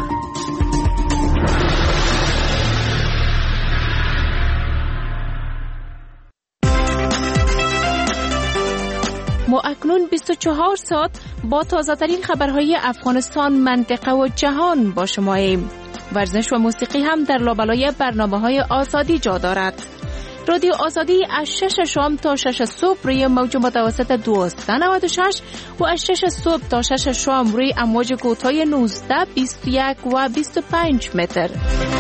ما اکنون بیست و چهار ساعت با تازه ترین خبرهای افغانستان، منطقه و جهان با شماییم. ورزش و موسیقی هم در لابلای برنامه‌های آزادی جا دارد. رادیو آزادی از شش شام تا شش صبح روی موج متوسط دویست و نود و شش و از شش صبح تا شش شام روی امواج کوتاه نوزده، بیست و یک و بیست و پنج متر.